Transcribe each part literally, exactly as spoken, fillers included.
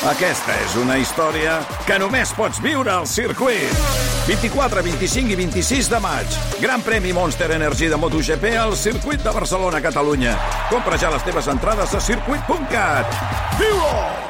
Aquesta és una història que només pots viure al circuit. vint-i-quatre, vint-i-cinc i vint-i-sis de maig. Gran premi Monster Energy de MotoGP al circuit de Barcelona, Catalunya. Compra ja les teves entrades a circuit punt cat. Viu-ho!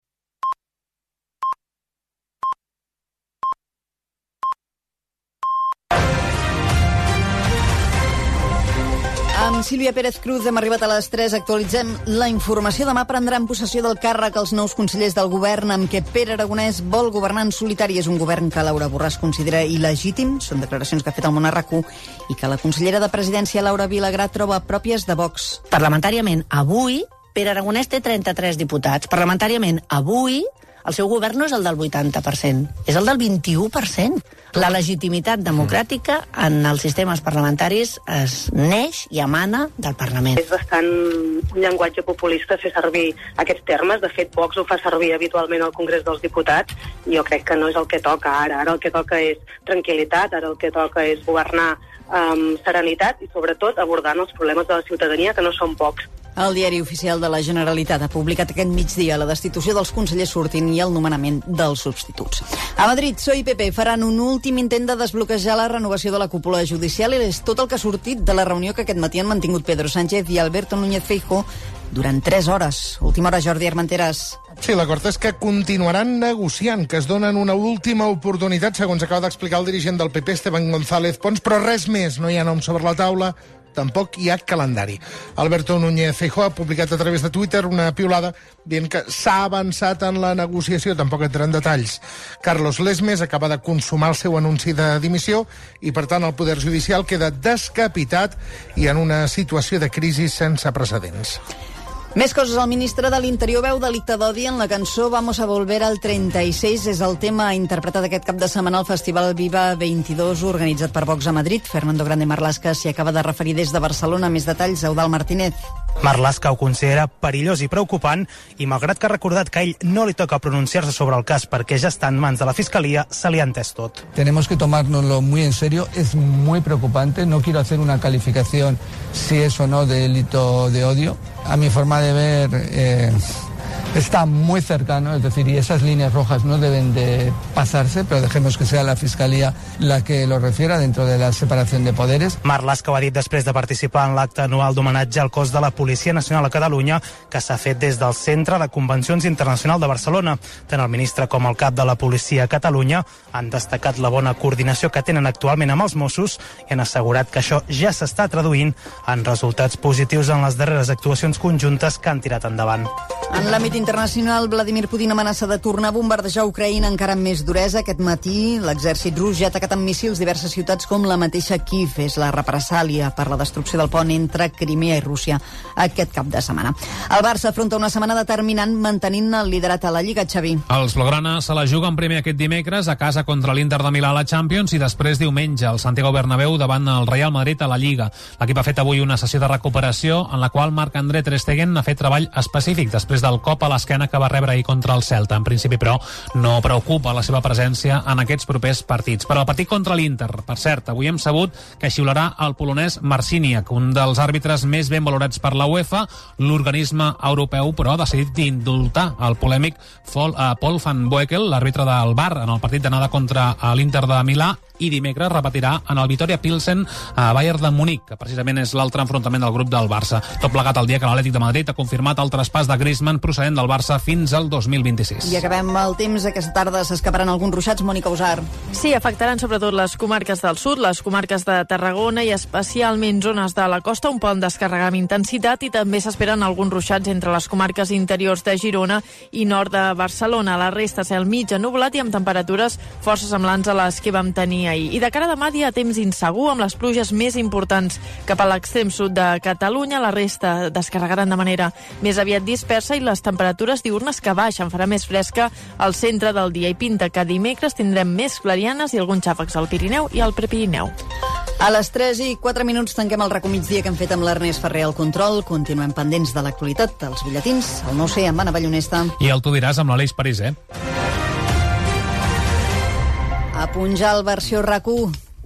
Amb Sílvia Pérez Cruz hem arribat a les tres. Actualitzem la informació. Demà prendran possessió del càrrec els nous consellers del govern amb què Pere Aragonès vol governar en solitari. És un govern que Laura Borràs considera il·legítim. Són declaracions que ha fet el Món a RAC1 i que la consellera de Presidència, Laura Vilagrà, troba pròpies de Vox. Parlamentàriament, avui, Pere Aragonès té trenta-tres diputats. Parlamentàriament, avui, el seu govern no és el del vuitanta per cent, és el del vint-i-u per cent. La legitimitat democràtica en els sistemes parlamentaris es neix i emana del Parlament. És bastant un llenguatge populista fer servir aquests termes. De fet, Vox ho fa servir habitualment al Congrés dels Diputats i jo crec que no és el que toca ara. Ara el que toca és tranquil·litat, ara el que toca és governar amb serenitat i, sobretot, abordant els problemes de la ciutadania, que no són pocs. El Diari Oficial de la Generalitat ha publicat aquest migdia la destitució dels consellers Surtin i el nomenament dels substituts. A Madrid, P S O E i P P faran un últim intent de desbloquejar la renovació de la cúpula judicial i és tot el que ha sortit de la reunió que aquest matí han mantingut Pedro Sánchez i Alberto Núñez Feijóo durant tres hores. Última hora, Jordi Armenteres. Sí, l'acord és que continuaran negociant, que es donen una última oportunitat, segons acaba d'explicar el dirigent del P P, Esteban González Pons, però res més, no hi ha nom sobre la taula, tampoc hi ha calendari. Alberto Núñez Feijóo ha publicat a través de Twitter una piulada dient que s'ha avançat en la negociació, tampoc entra en detalls. Carlos Lesmes acaba de consumar el seu anunci de dimissió i, per tant, el Poder Judicial queda descapitat i en una situació de crisi sense precedents. Més coses. El ministre de l'Interior veu delicte d'odi en la cançó Vamos a volver al treinta y seis. És el tema interpretat aquest cap de setmana al Festival Viva vint-i-dos, organitzat per Vox a Madrid. Fernando Grande Marlaska s'hi acaba de referir des de Barcelona. Més detalls, Eudald Martínez. Marlaska ho considera perillós i preocupant i, malgrat que ha recordat que a ell no li toca pronunciar-se sobre el cas perquè ja està en mans de la Fiscalia, se li ha entès tot. Tenemos que tomárnoslo muy en serio, es muy preocupante, no quiero hacer una calificación si es o no delito de odio. A mi forma de ver eh, está muy cercano, es decir, y esas líneas rojas no deben de pasarse, pero dejemos que sea la Fiscalía la que lo refiera dentro de la separación de poderes. Marlaska ho ha dit després de participar en l'acte anual d'homenatge al cos de la Policia Nacional a Catalunya, que s'ha fet des del Centre de Convencions Internacional de Barcelona. Tant el ministre com el cap de la Policia a Catalunya han destacat la bona coordinació que tenen actualment amb els Mossos i han assegurat que això ja s'està traduint en resultats positius en les darreres actuacions conjuntes que han tirat endavant. En l'àmbit internacional, Vladimir Putin amenaça de tornar a bombardejar Ucraïna encara amb més duresa. Aquest matí, l'exèrcit rus ja ha atacat amb míssils diverses ciutats com la mateixa Kíev. És la represàlia per la destrucció del pont entre Crimea i Rússia aquest cap de setmana. El Barça afronta una setmana determinant mantenint el liderat a la Lliga, Xavi. Els blaugrana se la juguen primer aquest dimecres a casa contra l'Inter de Milà a la Champions i després diumenge al Santiago Bernabéu davant el Real Madrid a la Lliga. L'equip ha fet avui una sessió de recuperació en la qual Marc-André Ter Stegen ha fet treball específic després del cop a l'esquena que va rebre ahir contra el Celta. En principi, però, no preocupa la seva presència en aquests propers partits. Per al partit contra l'Inter, per cert, avui hem sabut que xiularà el polonès Marciniak, un dels àrbitres més ben valorats per la UEFA. L'organisme europeu, però, ha decidit d'indultar el polèmic Paul van Boekel, l'àrbitre del V A R, en el partit d'anada contra l'Inter de Milà, i dimecres repetirà en el Vitória Pilsen a Bayern de Munic, que precisament és l'altre enfrontament del grup del Barça. Tot plegat el dia que l'Atlètic de Madrid ha confirmat el traspàs de Griezmann procedent del Barça fins al dos mil vint-i-sis. I acabem el temps. Aquesta tarda s'escaparan alguns ruixats. Mònica Usar. Sí, afectaran sobretot les comarques del sud, les comarques de Tarragona i especialment zones de la costa, on poden descarregar amb intensitat, i també s'esperen alguns ruixats entre les comarques interiors de Girona i nord de Barcelona. La resta, cel mig ennuvolat i amb temperatures força semblants a les que vam tenir ahir. I de cara a demà, dia temps insegur, amb les pluges més importants cap a l'extrem sud de Catalunya. La resta descarregaran de manera més aviat dispersa i les temperatures diurnes que baixen. Farà més fresca al centre del dia i pinta que dimecres tindrem més clarianes i alguns xàfecs al Pirineu i al Prepirineu. A les tres i quatre minuts tanquem el RAC1 migdia que hem fet amb l'Ernest Ferrer al control. Continuem pendents de l'actualitat, dels butlletins, el nou C amb Anna Ballonesta. I el tu diràs amb l'Aleix París, eh? A Punjal, versió RAC1.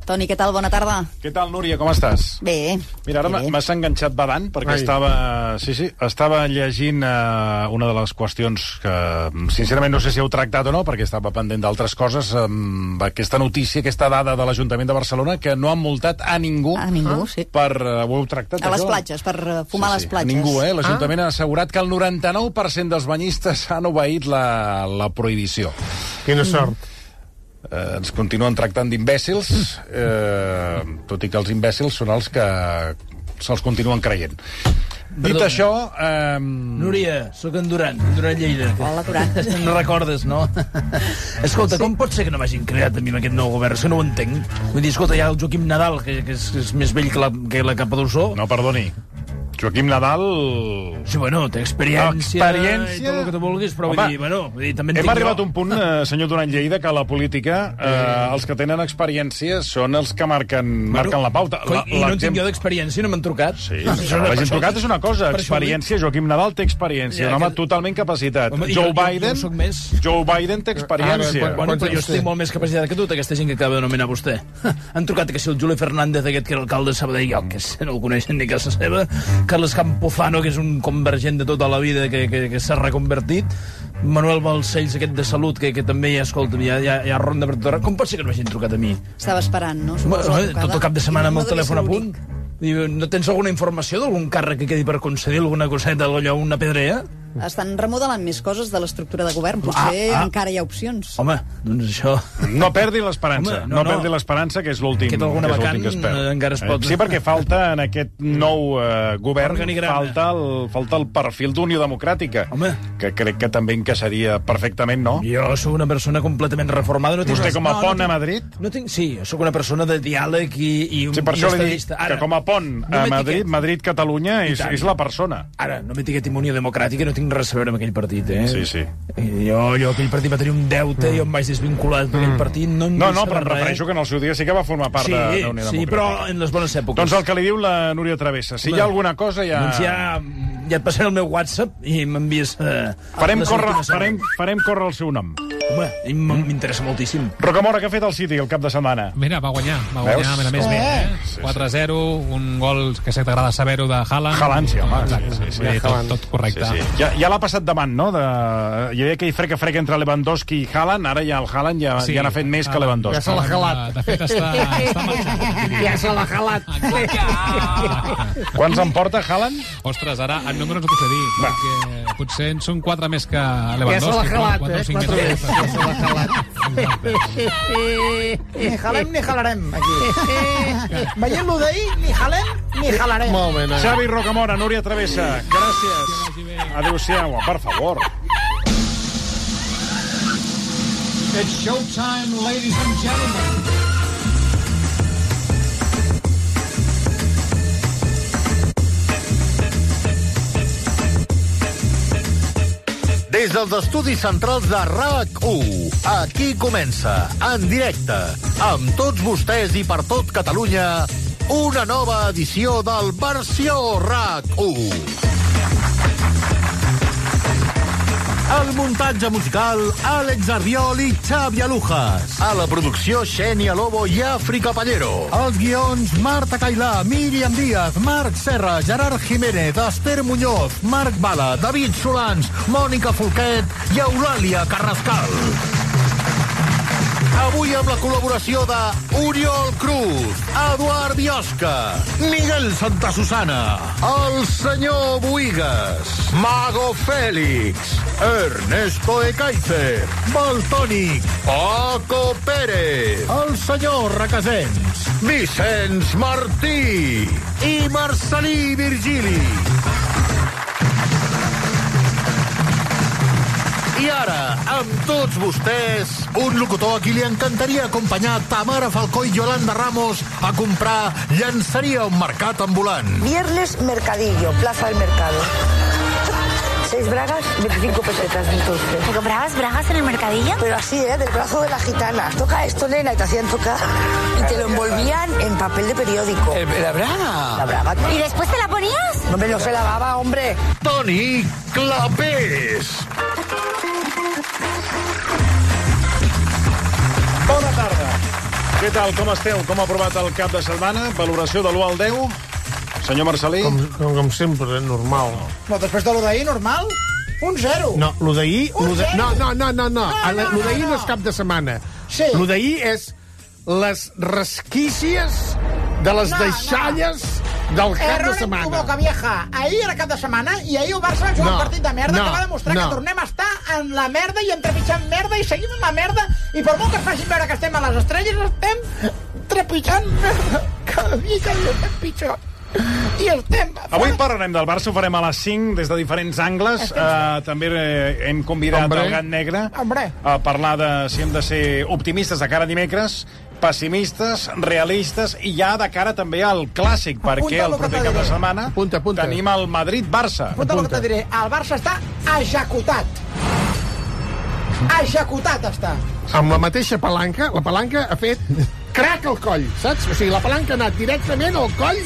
Toni, què tal? Bona tarda. Què tal, Núria? Com estàs? Bé. Mira, ara bé. m'has enganxat badant, perquè Ai. estava... Sí, sí, estava llegint uh, una de les qüestions que, sincerament, no sé si heu tractat o no, perquè estava pendent d'altres coses, amb aquesta notícia, aquesta dada de l'Ajuntament de Barcelona, que no han multat a ningú, A ningú, sí. per... Uh, ho heu tractat, A les això? platges, per uh, fumar sí, a les sí, platges. A ningú, eh? L'Ajuntament ah. ha assegurat que el noranta-nou per cent dels banyistes han obeït la, la prohibició. Quina sort. Eh, ens continuen tractant d'imbècils, eh, tot i que els imbècils són els que se'ls continuen creient. Dit Perdona. això... Eh... Núria, sóc en Duran, Duran Lleida. Hola, Duran. No recordes, no? Escolta, sí. Com pot ser que no m'hagin creat a mi amb aquest nou govern? És que no ho entenc. Vull dir, escolta, hi ha el Joaquim Nadal, que, que és, és més vell que la, que la Capadurçó. No, perdoni. Joaquim Nadal... Sí, bueno, té experiència, experiència... i tot el que tu vulguis, però Home, vull dir, bueno, vull dir, també en hem tinc arribat jo. a un punt, eh, senyor Duran Lleida, que a la política eh, els que tenen experiència són els que marquen, Bueno, marquen la pauta. coi, La, I no en tinc l'exemple- jo d'experiència, no m'han trucat. Sí, No, sí, això- la per gent això- trucat és una cosa, per això ho dic. experiència. Joaquim Nadal té experiència, Ja, un home que- totalment capacitat. Home, i Joe jo- jo- Biden... jo soc més. Joe Biden té experiència. Ara, Bueno, Quants però jo anys té? estic molt més capacitat que tu, aquesta gent que acaba de nomenar vostè. Han trucat que si el Juli Fernández, aquest que era alcalde de Sabadell, jo que sé, no el coneixen ni casa seva, Carles Campuzano, que és un convergent de tota la vida que, que, que s'ha reconvertit, Manuel Balcells, aquest de Salut, que, que també hi ha, escolta, hi ha, hi ha, hi ha ronda per tot arreu. Com pot ser que no m'hagin trucat a mi? Estava esperant, no? Home, Suposo, la home, trucada. tot el cap de setmana amb No el devia telèfon a ser punt. l'únic. Diu, no tens alguna informació d'algun càrrec que quedi per concedir, alguna coseta, allò, una pedrea? Estan remodelant més coses de l'estructura de govern. Potser Ah, ah. encara hi ha opcions. Home, doncs això... No perdi l'esperança, Home, no, no, no no. perdi l'esperança, que és l'últim Queda alguna que, és l'últim vacant, que es perd. eh, encara es pot. Eh, Sí, perquè falta en aquest nou eh, govern, Organigrama. falta el, falta el perfil d'Unió Democràtica, Home. que crec que també encaixaria perfectament, no? Jo sóc una persona completament reformada. No tinc Vostè res- com a no, pont no a tinc- Madrid? No tinc, sí, sóc una persona de diàleg i, i un Sí, per i això li dic estadista. que com a pont no a m'etiquet- Madrid, Madrid-Catalunya és, tant. és la persona. Ara, no m'etiqueti amb Unió Democràtica, no tinc res a veure amb aquell partit, eh? Sí, sí. I Jo, jo aquell partit va tenir un deute, jo em vaig desvincular d'aquell partit, no em No, no, deixa però em res. refereixo que en el seu dia sí que va formar part Sí, de, de Unió sí, Democràtica. però en les bones èpoques. Doncs el que li diu la Núria Travessa. Si Home, hi ha alguna cosa, ja... Doncs ja, ja et passaré el meu WhatsApp i m'envies... Eh, Farem les córrer, últimes farem, hores. farem córrer el seu nom. Home, i m- m'interessa moltíssim. Rocamora, què ha fet el City el cap de setmana? Mira, va guanyar, va guanyar, Veus? a més a més, Oh. bé, eh? Sí, quatre a zero, un gol que sé que t'agrada saber-ho de Haaland. Haaland, sí, home. Exacte, Sí, sí, sí. vull dir, tot, tot correcte. Sí, sí. Ja, ja l'ha passat davant, no? De... Hi havia aquell frec-a-frec entre Lewandowski i Haaland, ara ja el Haaland ja, Sí. ja n'ha fet més que Ah, Lewandowski. Ja se l'ha jalat. De fet, està, està marxant. Ja se l'ha jalat. Quants en porta Haaland? Ostres, ara en números no t'ho sé dir, Va. perquè potser en són quatre més que Ja se Lewandowski. l'ha jalat, quatre o eh? cinc Quatre més. veces, ja se l'ha jalat. Ni jalem ni jalarem, aquí. Veient-lo d'ahir, ni jalem ni jalarem. Molt bé, Núria. Xavi Rocamora, Núria Travessa, gràcies. Adéu-siau, per favor. It's showtime, ladies and gentlemen. Des dels estudis centrals de RAC u, aquí comença, en directe, amb tots vostès i per tot Catalunya, una nova edició del Versió RAC u. El muntatge musical, Àlex Ardiol i Xavi Alujas. A la producció, Xènia Lobo i Àfrica Pallero. Els guions, Marta Cailà, Míriam Díaz, Marc Serra, Gerard Jiménez, Esther Muñoz, Marc Bala, David Solans, Mònica Folquet i Eulàlia Carrascal. Avui amb la col·laboració de Oriol Cruz, Eduard Biosca, Miguel Santasusana, el senyor Boigas, Mago Fèlix, Ernesto Ekaizer, Baltònic, Paco Pérez, el senyor Requesens, Vicenç Martí i Marcelí Virgili. I ara, amb tots vostès, un locutor a qui li encantaria acompanyar Tamara Falcó i Yolanda Ramos a comprar llançaria a un mercat ambulant. Viernes Mercadillo, Plaza del Mercado. Seis bragas, veinticinco pesetas, entonces. ¿Te comprabas bragas en el mercadillo? Pero así, ¿eh? Del brazo de la gitana. Toca esto, nena, y te hacían tocar. Y te lo envolvían en papel de periódico. ¿La braga? La braga. ¿Y después te la ponías? No me lo se lavaba, hombre. Toni Clapés. Bona tarda. Bé, Què tal, com esteu? Com ha aprovat el cap de setmana? Valoració de l'u al deu? Senyor Marcelí? Com, com, com sempre, normal. No, després de lo d'ahir, normal? Un zero. No, lo d'ahir... Un lo de... zero. No, no, no, no, no. No, no, Lo d'ahir no, no. no és cap de setmana. Sí. Lo d'ahir és les resquícies de les No, deixalles del cap Error de en tu setmana. boca vieja. Ahir era cap de setmana i ahir el Barça va jugar No, un partit de merda no, que va demostrar no. que tornem a estar en la merda i entrepitjant merda i seguim en la merda i per molt que es facin veure que estem a les estrelles estem trepitjant merda. Cada dia cada dia estem pitjor. I estem... Avui parlarem del Barça, ho farem a les cinc des de diferents angles. Uh, també eh, hem convidat Hombre. el Gat Negre Hombre. a parlar de si hem de ser optimistes de cara a dimecres, pessimistes, realistes i ja de cara també al clàssic, perquè Apunta el lo que proper te cap de diré. setmana Apunta, apunta. tenim el Madrid-Barça. Escolta el que te diré. El Barça està executat. Executat està. Amb la mateixa palanca, la palanca ha fet crac al coll, saps? O sigui, la palanca ha anat directament al coll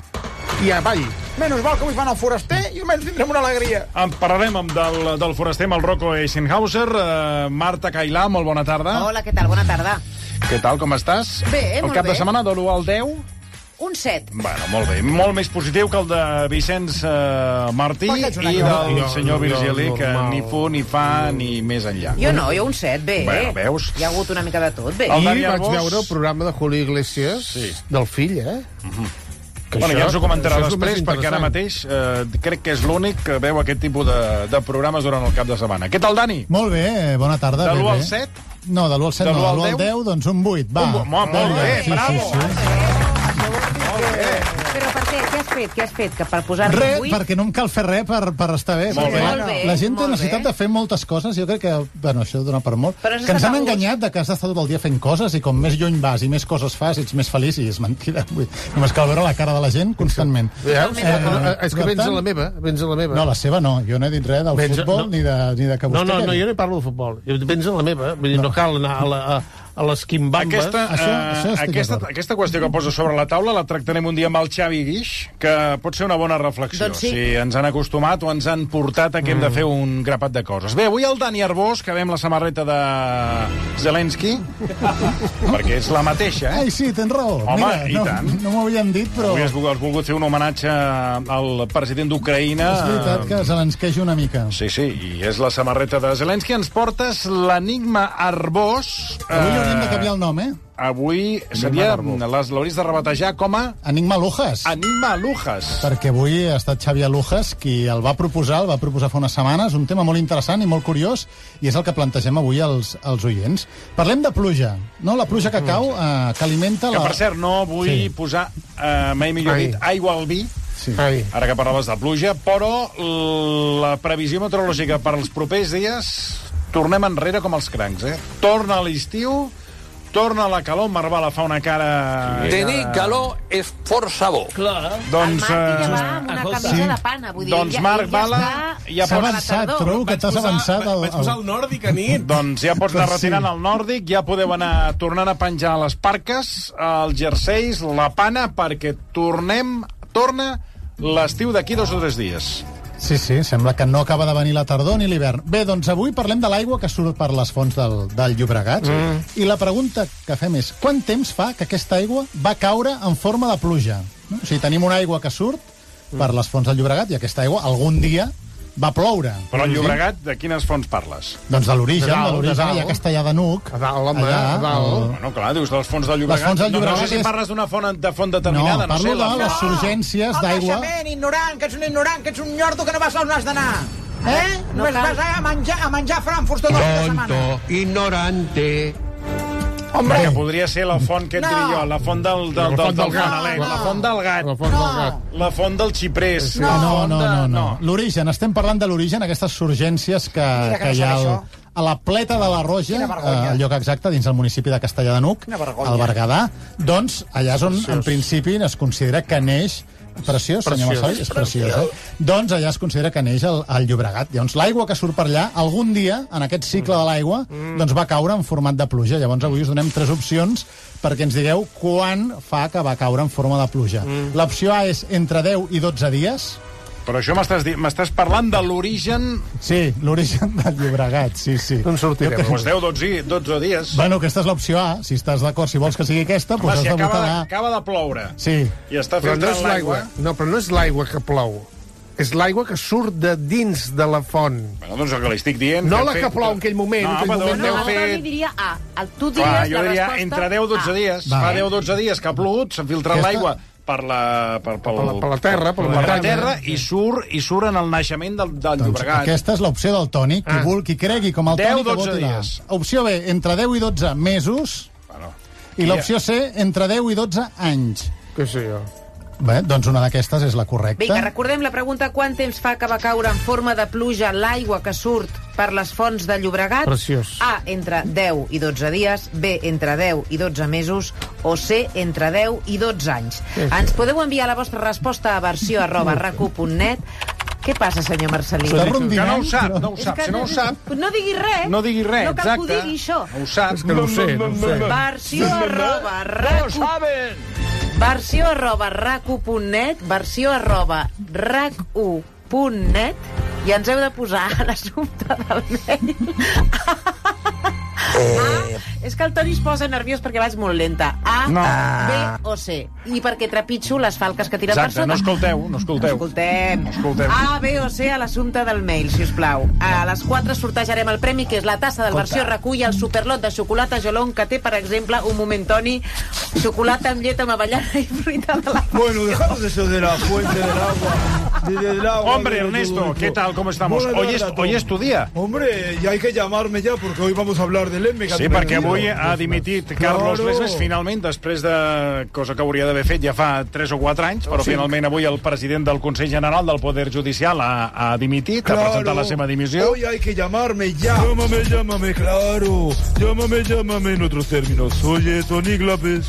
i avall. Menys mal que avui fan el foraster i almenys tindrem una alegria. En parlarem amb del, del foraster, amb el Rocco Eisenhauser. Uh, Marta Cailà, molt bona tarda. Hola, què tal? Bona tarda. Què tal, com estàs? Bé, el molt cap bé. de setmana de l'u al deu? Un set. Bueno, molt bé. Molt més positiu que el de Vicenç uh, Martí Perquè ets una i llora. del Jo- senyor jo- Virgili, que normal. ni fu, ni fa, ni més enllà. Jo no, jo un set, bé. Bueno, veus? Hi ha hagut una mica de tot, bé. El I Dani vaig Arbós. veure el programa de Julio Iglesias, Sí. del fill, eh? Que Bueno, això- ja ens ho comentarà això és el després, més perquè ara interessant. mateix eh, crec que és l'únic que veu aquest tipus de, de programes durant el cap de setmana. Què tal, Dani? Molt bé, bona tarda. De bé, l'u al bé. set? No, de l'u al set De no, l'u al de l'u al deu? deu, doncs un vuit, va. Un vu- molt, molt Vinga, bé, sí, bravo. Sí, sí. Però per què? Què has fet? Què has fet? Que per posar-me Res, avui... perquè no em cal fer res per, per estar bé. Molt perquè bé. Molt bé, La gent té molt necessitat bé. de fer moltes coses. Jo crec que, bueno, això dona per molt. Però has Que ens estat han a gust. enganyat de que has d'estar tot el dia fent coses i com més lluny vas i més coses fas, ets més feliç i és mentida. Vull dir, només cal veure la cara de la gent constantment. Veus? Eh, Eh, és que per vens a tant- la meva, vens a la meva. No, la seva no. Jo no he dit res del Vens a- futbol no. ni, de, ni de que vostè... No, no, no, què jo diu? no parlo de futbol. Jo vens a la meva, vull dir, no, no cal anar a, la, a, a les quimbambes. Aquesta, Això- eh, això estic aquesta, d'acord. aquesta qüestió que posa sobre la taula la tractarem un dia amb el Xavi Guix, que pot ser una bona reflexió. Doncs sí. Si ens han acostumat o ens han portat a que hem de fer un grapat de coses. Bé, avui el Dani Arbós, que ve amb la samarreta de Zelensky, perquè és la mateixa, eh? Ai, sí, tens raó. Home, Mira, i no, tant. no m'ho havien dit, però... Avui has volgut, has volgut fer un homenatge al president d'Ucraïna. És veritat que se l'ensqueja una mica. Sí, sí, i és la samarreta de Zelensky. Ens portes l'enigma Arbós. Avui Eh, hauríem de canviar el nom, eh? Avui seria... les- L'hauries de rebatejar com a Enigma Lujas. Enigma Lujas. Perquè avui ha estat Xavier Lujas qui el va proposar, el va proposar fa unes setmanes, un tema molt interessant i molt curiós, i és el que plantegem avui als, als oients. Parlem de pluja, no? La pluja que cau, eh, que alimenta Que, la... per cert, no vull Sí. posar, eh, mai millor Ai. dit, aigua al vi, Sí. Ai. ara que parlaves de pluja, però la previsió meteorològica per als propers dies tornem enrere com els crancs, eh? Torna l'estiu, torna la calor, Marvala fa una cara... Tenir calor és força bo. Clar. Doncs, el Marc ja eh, va amb una escolta. camisa Sí. de pana. Vull dir, Doncs ja, Marc ell Bala està ja S'ha pot- avançat, trobo que t'has avançat. Al, Vaig posar el nòrdic a nit. Doncs ja pots anar Sí. retirant el nòrdic, ja podeu anar tornant a penjar les parques, els jerseis, la pana, perquè tornem, torna l'estiu d'aquí dos o tres dies. Sí, sí, sembla que no acaba de venir la tardor ni l'hivern. Bé, doncs avui parlem de l'aigua que surt per les fonts del, del Llobregat. Mm. I la pregunta que fem és, quant temps fa que aquesta aigua va caure en forma de pluja? No? O sigui, tenim una aigua que surt per les fonts del Llobregat i aquesta aigua algun dia va ploure. Però el Llobregat, de quines fonts parles? Doncs de l'origen, De dalt, de l'origen, de dalt. hi ha Castellà de Nuc. A dalt, home, allà, a dalt. el- Bueno, clar, dius de les fonts del Llobregat. Les fonts del No, Llobregat no sé si és- parles d'una font, de font determinada, no, No, sé. parlo la de les font- surgències Home, d'aigua. xament, ignorant, que ets un ignorant, que ets un nyordo que no vas on has d'anar. Eh? No Només cal. vas a menjar, a menjar frankfurts tota la setmana. ignorante. Hombre, Que podria ser la font, què et No. diré jo? La font del, del, La del, font del del gat. Fanalet, No. la font del gat, La font No. del gat. la font del xiprés. No. la No, font no, de- no, no. L'origen, estem parlant de l'origen, aquestes surgències que, Mira que que no hi ha sap al, això. a la pleta de la Roja, Quina vergonya. eh, el lloc exacte, dins el municipi de Castellà de Nuc, Quina vergonya. al Berguedà. Doncs allà és on, Preciós. en principi, es considera que neix... Preciós, senyor Preciós. Marcel, és preciós, eh? Doncs allà es considera que neix el, el Llobregat. Llavors, l'aigua que surt per allà, algun dia, en aquest cicle de l'aigua, Mm. doncs va caure en format de pluja. Llavors, avui us donem tres opcions perquè ens digueu quan fa que va caure en forma de pluja. Mm. L'opció A és entre deu i dotze dies, Però això m'estàs di- m'estàs parlant de l'origen... Sí, l'origen del Llobregat, sí, sí. D'on sortirem? Jo- Doncs deu, dotze, dotze dies. Bueno, aquesta és l'opció A. Si estàs d'acord, si vols que sigui aquesta, Home, doncs has si de acaba votar de, A. acaba de ploure Sí. i està Però no és filtrant l'aigua... l'aigua. No, però no és l'aigua que plou. És l'aigua que surt de dins de la font. Bueno, doncs el que li estic dient... No que la hem que fet- plou en aquell moment. No, en aquell però moment no, deu no, fer- Toni diria A. El, tu diries Clar, jo la diria resposta entre deu i dotze A. dies. Va. Fa deu o dotze dies que ha plogut, s'ha filtrat Aquesta- l'aigua per la, per, per, Per la- per la terra, per la per la muntanya. terra i surt, i surt en el naixement del, del Doncs Llobregat. aquesta és l'opció del Toni. Qui, Ah. vul, qui cregui com el deu, Toni, que dotze voti la A. dies. Opció B, entre deu i dotze mesos. Bueno, I l'opció C, entre deu i dotze anys. Què sé jo. Bé, doncs una d'aquestes és la correcta. Vinga, recordem la pregunta: quant temps fa que va caure en forma de pluja l'aigua que surt per les fonts de Llobregat? Preciós. A, entre deu i dotze dies, B, entre deu i dotze mesos, o C, entre deu i dotze anys. Sí, sí. Ens podeu enviar la vostra resposta a versió arroba racu punt net. Què passa, senyor Marcelí? Està que rondinant, no ho sap, però- no ho És sap. que Si no ho sap, No digui res. no digui res, No cal que ho exacte. digui, això. No ho sap. És que no ho sé, no ho sé. Versió arroba racu... Versió arroba racu punt net, versió arroba racu punt net, i ens heu de posar a l'assumpte del mail. A, és que el Toni es posa nerviós perquè vaig molt lenta. A, No. B o C. I perquè trepitjo les falques que tiren Exacte, per no sota. escolteu, no escolteu. Escoltem. No escoltem. A, B o C a l'assumpte del mail, si us plau. A les quatre sortejarem el premi, que és la tassa del versió recull, el superlot de xocolata Jolong, que té, per exemple, un moment, Toni, xocolata amb llet amb avellana i fruita de la... Bueno, dejamos eso de la fuente del agua. De, del agua Hombre, de Ernesto, todo ¿qué esto. tal? ¿Cómo estamos? Buena Hoy es, tarde a hoy todos. es tu día. Hombre, ya hay que llamarme ya, porque hoy vamos a hablar del M. que Sí, han perquè perdido. avui ha dimitit Carlos Claro. Lesmes, finalment, després de cosa que hauria d'haver fet ja fa tres o quatre anys, però Sí. finalment avui el president del Consell General del Poder Judicial ha, ha dimitit, ha presentat la seva dimissió. Hoy hay que llamarme ya. Llámame, llámame, claro. Llámame, llámame en otros términos. Oye, Tony Glapes.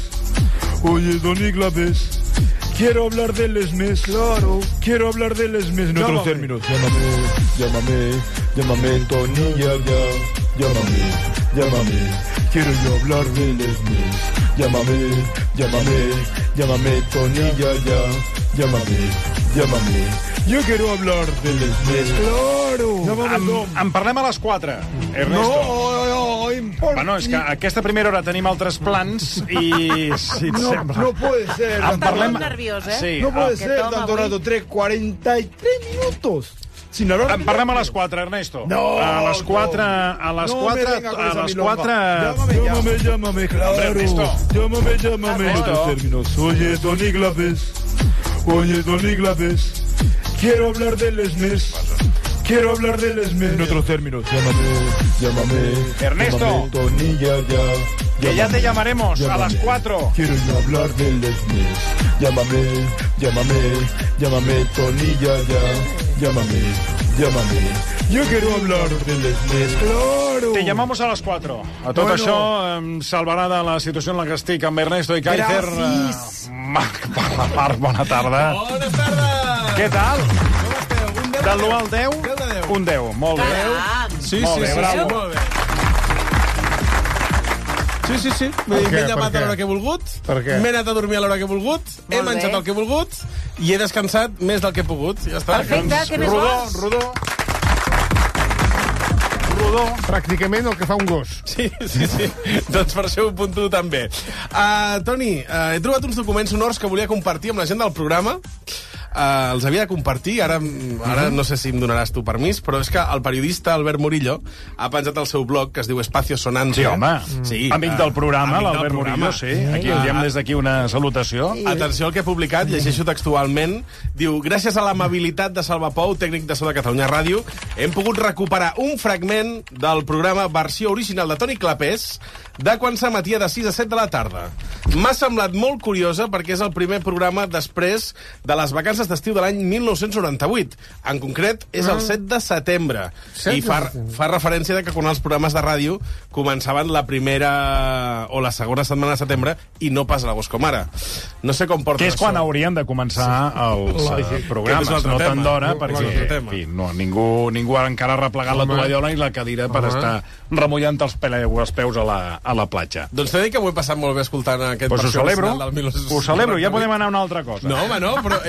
Oye, Tony Glapes. Quiero hablar del Lesmes. Claro. Quiero hablar del Lesmes en otros términos. Llámame, llámame, llámame, Tony, ya, ya. Llámame, llámame. Quiero yo hablar del Lesmes. Llámame, llámame, llámame, Tony, ya, ya. Llámame, llámame. Yo quiero hablar del Lesmes. Claro. Llámame, En, Tom. en parlem a les quatre, Ernesto. No, no, importa. Bueno, és que aquesta primera hora tenim altres plans i... Si et No, sembla... no puede ser. En parlem... nerviós, eh? Sí, No puede ah, ser tanto rato. tres, cuarenta y tres minutos. Sin hablar. En parlem a les quatre, Ernesto. No, a les quatre... A les no quatre... me venga con A esa les milonga. quatre... Llámame, llámame, llámame, claro. Hombre, Ernesto. Llámame, llámame en Ernesto. otros términos. Oye, Tony Glapes. Oye, Tony Glapes. Quiero hablar del Lesmes. Quiero hablar del Lesmes en otros términos. Llámame, llámame. Ernesto. Llámame, Tony, ya, ya. Que ya te llamaremos a las cuatro. Quiero yo hablar del Lesmes. Llámame, llámame, llámame, Tony, ya, ya. Llámame, llámame. Yo quiero hablar del Lesmes, claro. Te llamamos a las cuatro. A tot Bueno. això em salvarà de la situació en la que estic amb Ernesto i Kaiser. Gràcies. Eh, Marc, Marc, bona tarda. Bona tarda! Què tal? Com esteu? Un deu? De l'u al deu? deu de deu. Un deu, molt bé. Caram! Sí, Molt sí, bé, sí, bravo. sí, molt bé. Sí, sí, sí. M'he Per què? m'he llevat Per a què? l'hora que he volgut, Per què? m'he anat a dormir a l'hora que he volgut, he Molt menjat bé. el que he volgut i he descansat més del que he pogut. Ja està. Perfecte, què més Rodó, vols? rodó. Rodó. Pràcticament el que fa un gos. Sí, sí, sí. Doncs per això ho puntuo també. Uh, Toni, uh, he trobat uns documents sonors que volia compartir amb la gent del programa. Uh, els havia de compartir, ara, ara no sé si em donaràs tu permís, però és que el periodista Albert Murillo ha penjat al seu blog, que es diu Espacio Sonante. Sí, home. Sí, Amic del programa, amic del l'Albert programa. Murillo, sí. Aquí Ah, enviem des d'aquí una salutació. Atenció al que he publicat, llegeixo textualment. Diu, gràcies a l'amabilitat de Salva Pou, tècnic de so de Catalunya Ràdio, hem pogut recuperar un fragment del programa versió original de Toni Clapés de quan s'emetia de sis a set de la tarda. M'ha semblat molt curiosa perquè és el primer programa després de les vacances d'estiu de l'any mil nou-cents noranta-vuit. En concret, és el set de setembre. set I de fa, setembre. fa referència de que quan els programes de ràdio començaven la primera o la segona setmana de setembre i no pas a l'agost com ara. No sé com porta Que és quan això. haurien de començar els Lògic. eh, programes, Que és un altre no tant tema. d'hora, Un perquè altre tema. en fi, no, ningú, ningú ha encara replegat la Home. tovallola i la cadira per Home. estar remullant els, peleu, els peus a la, a la platja. Doncs t'he dit que m'ho he passat molt bé escoltant aquest Pues ho versió celebro, original del mil nou-cents ho celebro, ja noranta-vuit. podem anar a una altra cosa. No, home, no, però és que la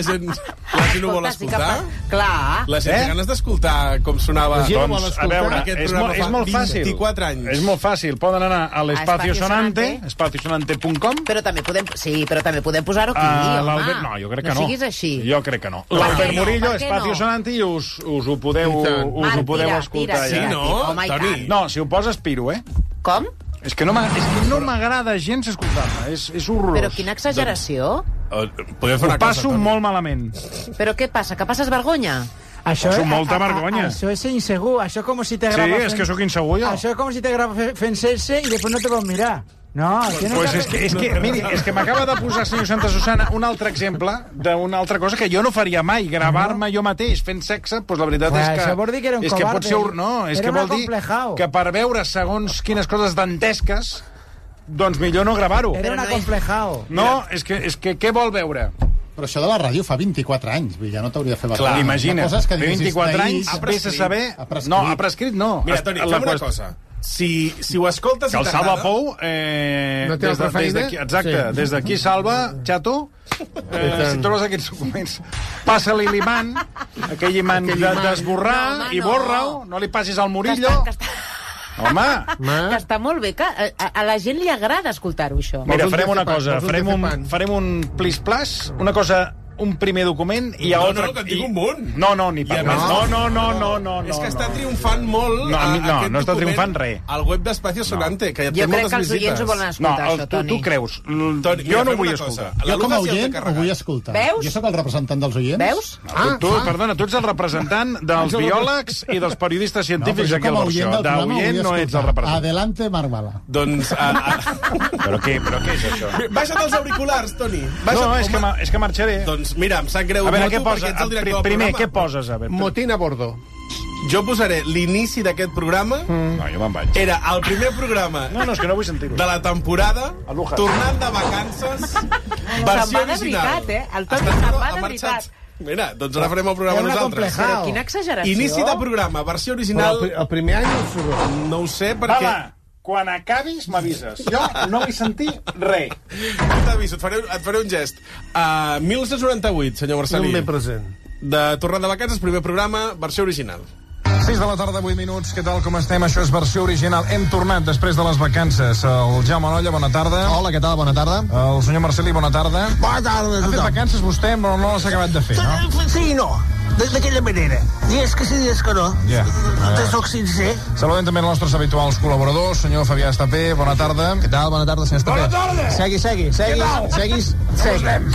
gent, la gent ho vol escoltar? Clar. La gent té Eh? ganes d'escoltar com sonava Doncs, a veure, aquest és programa molt, és fa molt fàcil. vint-i-quatre anys. És molt fàcil. Poden anar a l'Espacio Espacio Sonante, Sonante. espacio sonante punt com. Però també podem, sí, però també podem posar-ho aquí, Uh, home. l'Albert, no, jo crec que no. No siguis així. Jo crec que no. Per L'Albert què no? Murillo, Per què Espacio no? Sonante, i us, us ho podeu, I tant. us Marc, ho podeu tira, escoltar. tira, Sí, ja. no? Home, i Toni. tant. No, si ho poses, piro, eh? Com? És que no m'ha- és que no m'agrada gens escoltar-me. És, és horrorós. Però quina exageració. Uh, podem fer Ho una passo cosa, Toni. molt malament. Però què passa, que passes vergonya? Això Passo és- molta a- a- vergonya. Això és ser insegur. Això com si te Sí, grava és que sóc insegur, jo. Això és com si te grava fe- fent sexe i després no te vols mirar. No, tienes Pues que... és que, és que, miri, és que m'acaba de posar, senyor Santa Susana, un altre exemple d'una altra cosa que jo no faria mai, gravar-me jo mateix fent sexe, doncs la veritat Pues és que... això vol dir que era un és que pot covarde. ser, no, és Era que un vol dir acomplejao. que per veure segons quines coses dantesques, doncs millor no gravar-ho. Era un acomplejao. No, és que, és que què vol veure? Però això de la ràdio fa vint-i-quatre anys, vull dir, ja no t'hauria de fer Clar, vergonya. imagina't, Una cosa és que té diguessis vint-i-quatre d'ahir- anys, Ha vés a prescrit. saber... Ha prescrit. No, ha prescrit no. Mira, Est- Toni, la fem una qüest- cosa. Si, si ho escoltes Que i el Salva t'agrada... Pou, eh, No té des de- altra des feina? d'aquí, exacte, Sí. des d'aquí salva, xato, eh, si trobes aquests documents, passa-li l'imant, aquell imant Aquell de- imant. d'esborrar, No, home, i no. borra-ho, no li passis al Que Murillo. està, que està, Home, que està molt bé, que a, a la gent li agrada escoltar-ho, això. mira, un farem una decepant, cosa, vols un farem un, decepant? farem un plis-plas, una cosa, un primer document i a No, altre... no, que en tinc i- un munt. No, no, ni I per a res. més- No, no, no, no, no, És no, que està no. triomfant molt No, a, no, aquest no està document triomfant res. al web d'Espacio Sonante, que ja té Jo crec moltes que els visites. oients ho volen No, escoltar, el, això, tu, Toni. tu creus. L- Toni, jo mira, no ho fem vull una escoltar. cosa. La Jo com Lucas a ja el té oient ho carregat. vull escoltar. Veus? Jo sóc el representant dels oients. Veus? Ah, tu, tu, perdona, tu ets el representant dels biòlegs i dels periodistes No, però científics jo aquí al com a Versió. oient del programa ho D'oient vull no ets el escoltar. representant. Adelante, Marmala. Doncs... A, a... Però què, però què és això? Baixa't els auriculars, Toni. Baixa't, No, és home. que, ma- és que marxaré. Doncs mira, em sap greu A veure, molt què tu, posa? perquè ets el director del Primer, programa. què poses? A veure, Motín a bordo. Jo posaré l'inici d'aquest programa. No, jo me'n vaig. Era el primer programa No, no, és que no vull sentir-ho. de la temporada, Aluja. tornant de vacances, Se'n versió va de original. veritat, eh? El Toni Està- se'n va ha de marxat. veritat. Mira, doncs ara farem el programa Era un nosaltres. acomplejao. Però quina exageració. Inici de programa, versió Però original, el, pri- el primer any el surt. no ho sé perquè... Home, quan acabis m'avises. Jo no vull sentir res. Jo t'aviso, et, faré, et faré un gest. Uh, dinou noranta-vuit, senyor Marcelí. Un ben present. De tornant de vacances, primer programa, versió original. sis de la tarda, vuit minuts. Què tal, com estem? Això és versió original. Hem tornat després de les vacances. El Jaume Nolla, bona tarda. Hola, què tal? Bona tarda. El senyor Marcelí, bona tarda. Bona tarda a Ha fet tothom. vacances vostè, però no les ha acabat de fer, no? Sí i no. De- D'aquella manera. Dies que sí, dies que no. Ja. Te soc sincer. Saludem també els nostres habituals col·laboradors. Senyor Fabià Estapé, bona tarda. Què tal? Bona tarda, senyor Estapé. Bona tarda. Segui, segui, segui, segui, segui.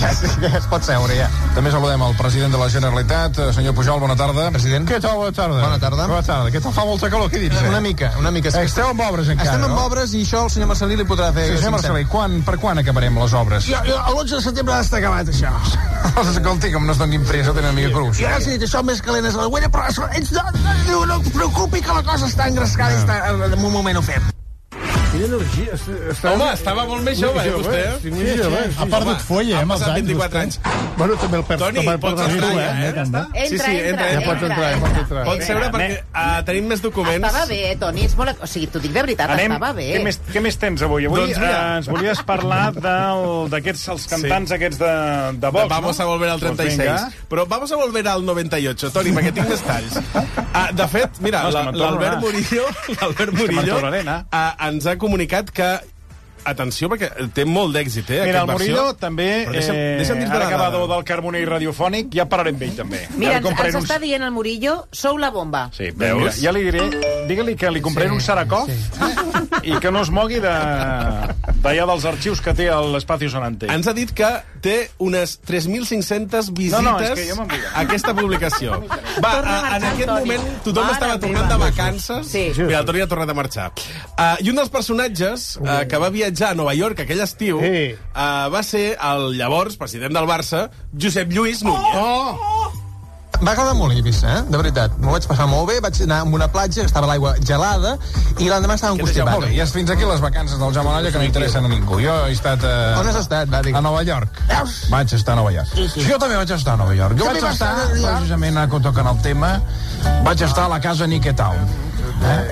Es pot seure, ja. També saludem el president de la Generalitat, eh, senyor Pujol, bona tarda. President. Què tal, bona tarda? Bona tarda. Bona tarda. Què tal? Fa molta calor aquí dins, eh? Una mica, una mica. Eh, Esteu amb obres encara, Estem amb no? obres i això el senyor Marcelí li podrà fer. Sí, senyor Marcelí, quan, per quan acabarem les obres? Jo, jo, l'onze de setembre ha d'estar acabat, això. Escolti, com no es donin pressa, tenen una mica cruz. Jo ja els he dit, això més calent és la güella, però això, ets, no, no, no et preocupi que la cosa està engrescada i està, en un moment ho fem. Quina energia. Està, està... Home, estava molt més jove, eh, vostè? Sí, sí, sí. Ha perdut folla, eh, amb Ha els passat anys. vint-i-quatre vostè. anys. Bueno, també el perd. Toni, també el pots perd- entrar tu, ja, eh? també. Entra, Sí, sí, entra, entra, Ja pots entrar, ja pots entrar. Pots seure perquè uh, tenim més documents. Estava bé, Toni, és molt... O sigui, t'ho dic de veritat, Anem, estava bé. què més, què més tens avui? Avui Doncs mira. eh, ens volies parlar del- d'aquests, els cantants Sí. aquests de, de Vox, Vamos no? a volver al Doncs trenta y seis. vinga. Però vamos a volver al noventa y ocho, Toni, perquè tinc més talls. Ah, de fet, mira, No, és que la- me'n torno a l'Albert anar. Murillo, l'Albert És que me'n Murillo tornaré a anar. ah, ens ha comunicat que atenció, perquè té molt d'èxit, eh, Mira, aquest el Murillo versió. també, Però deixa'm, eh, deixa'm dir-te ara la que va dada. del Carbonell radiofònic, ja parlarem amb ell, també. Mira, Ja li ens, compraré ens uns- està dient el Murillo, sou la bomba. Sí, veus? Mira, ja li diré, digue-li que li compraré sí, un Sarakov sí. i que no es mogui de d'allà dels arxius que té a l'Espacio Sonante. Ens ha dit que té unes tres mil cinc-centes visites No, no, és que jo me'n vull. a aquesta publicació. Va, Torna a a, en marxar, aquest Toni. moment tothom Mare estava meva. tornant de vacances. Sí. Mira, el Toni ha tornat a marxar. Uh, I un dels personatges uh, que va viatjar a Nova York aquell estiu Sí. uh, va ser el llavors president del Barça, Josep Lluís Núñez. Oh! Va agradar molt Eivissa, eh? De veritat. M'ho vaig passar molt bé, vaig anar a una platja, estava l'aigua gelada, i l'endemà estava Molt encostipat. bé, ja fins aquí les vacances del Jaume Nolla, que no interessen a ningú. Jo he estat... Eh, On has estat, va, digue'm. a Nova York. Veus? Vaig estar a Nova York. Sí, sí. Jo també vaig estar a Nova York. Jo També vaig vas estar, estar a Nova York? precisament, a tocant el tema, vaig estar a la casa Nicketown. Eh? Vaig estar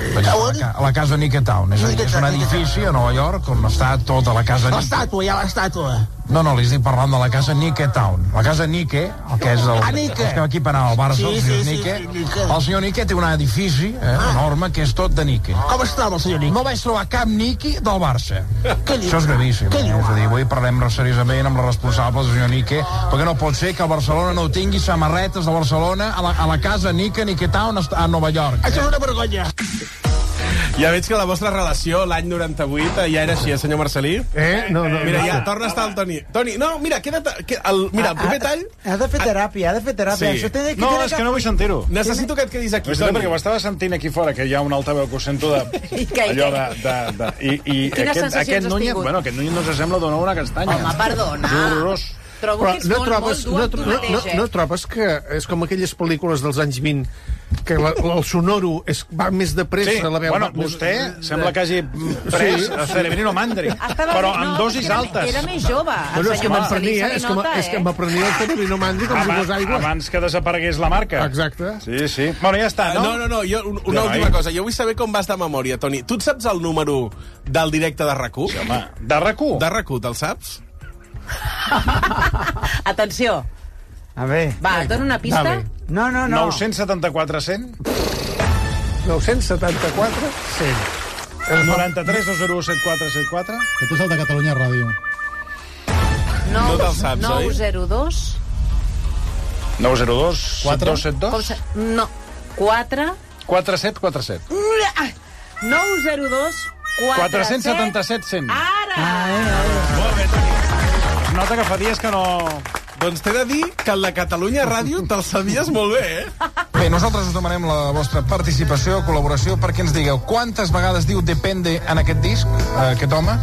A la, a la casa Nique Town. És a dir, és un edifici a Nova York on està tota la casa Nique. L'estàtua, hi ha l'estàtua. No, no, li estic parlant de la casa Nique Town. La casa Nique, el que és el... Ah, Nique. Els que aquí per anar al Barça, Sí, el sí, senyor sí, Nique. sí, Nique. El senyor Nique té un edifici eh, enorme que és tot de Nique. Com es troba el senyor Nique? No vaig trobar cap Nique del Barça. Què diu? Això és gravíssim. Què Eh? diu? És a dir, avui parlem seriosament amb la responsable del senyor Nique, perquè no pot ser que el Barcelona no tingui samarretes de Barcelona a la, a la casa Nique, Nique Town, a Nova York. Això és una vergonya. Ja veig que la vostra relació l'any noranta-vuit ja era així, eh, senyor Marcelí? Eh? No, no, Mira, no. ja, torna a estar el Toni. Toni, no, mira, queda't... Que, el, mira, el proper tall... Ha de fer teràpia, ha de fer teràpia. Sí. Això té, No, és que no vull sentir-ho. Necessito que et quedis aquí, Toni. Toni. Perquè ho estava sentint aquí fora, que hi ha un altaveu que ho sento de... I què, i allò què? de... de, de I, i Quines aquest, sensacions aquest has Núñez, tingut? bueno, aquest Núñez no s'assembla a donar una castanya. Home, perdona. És horrorós. Trobo que és no molt, trobes, molt dur no, amb tu no, no, mateix, eh? no trobes que és com aquelles pel·lícules dels anys vint que la, el sonoro és, va més de pressa, Sí, la veu... bueno, va més- vostè sembla que hagi pres Sí. a Cerebrino Mandri, Estava però bé, amb no, dosis era, altes. Era més jove, el Bueno, és que senyor Marcelí, m'aprenia, se és li que, nota, és que eh? m'aprenia el Cerebrino Mandri com si Abans, fos aigua. abans que desaparegués la marca. Exacte. Sí, sí. Bueno, ja està, no? No, no, no, jo, un- una Ja, última vai. cosa. Jo vull saber com vas de memòria, Toni. Tu et saps el número del directe de RAC u? Sí, home, de RAC u? De RAC u, te'l saps? Atenció. A veure. Va, et dono una pista. Dale. No, no, no. nou-cents setanta-quatre cent nou-cents setanta-quatre Sí. el noranta-tres dos zero u set quatre set quatre. Aquest és el de Catalunya Ràdio. No te'l saps, nou oi? zero dos... nou zero dos set dos set Com dos se... No. quatre... quatre set quatre set. nou zero dos... quatre-cents setanta-set cent. Ara! Molt bé, Toni. Es nota que fa dies que no... Doncs t'he de dir que el de Catalunya Ràdio te'l sabies molt bé, eh? Bé, nosaltres us demanem la vostra participació, col·laboració, perquè ens digueu quantes vegades diu Depende en aquest disc, eh, aquest home.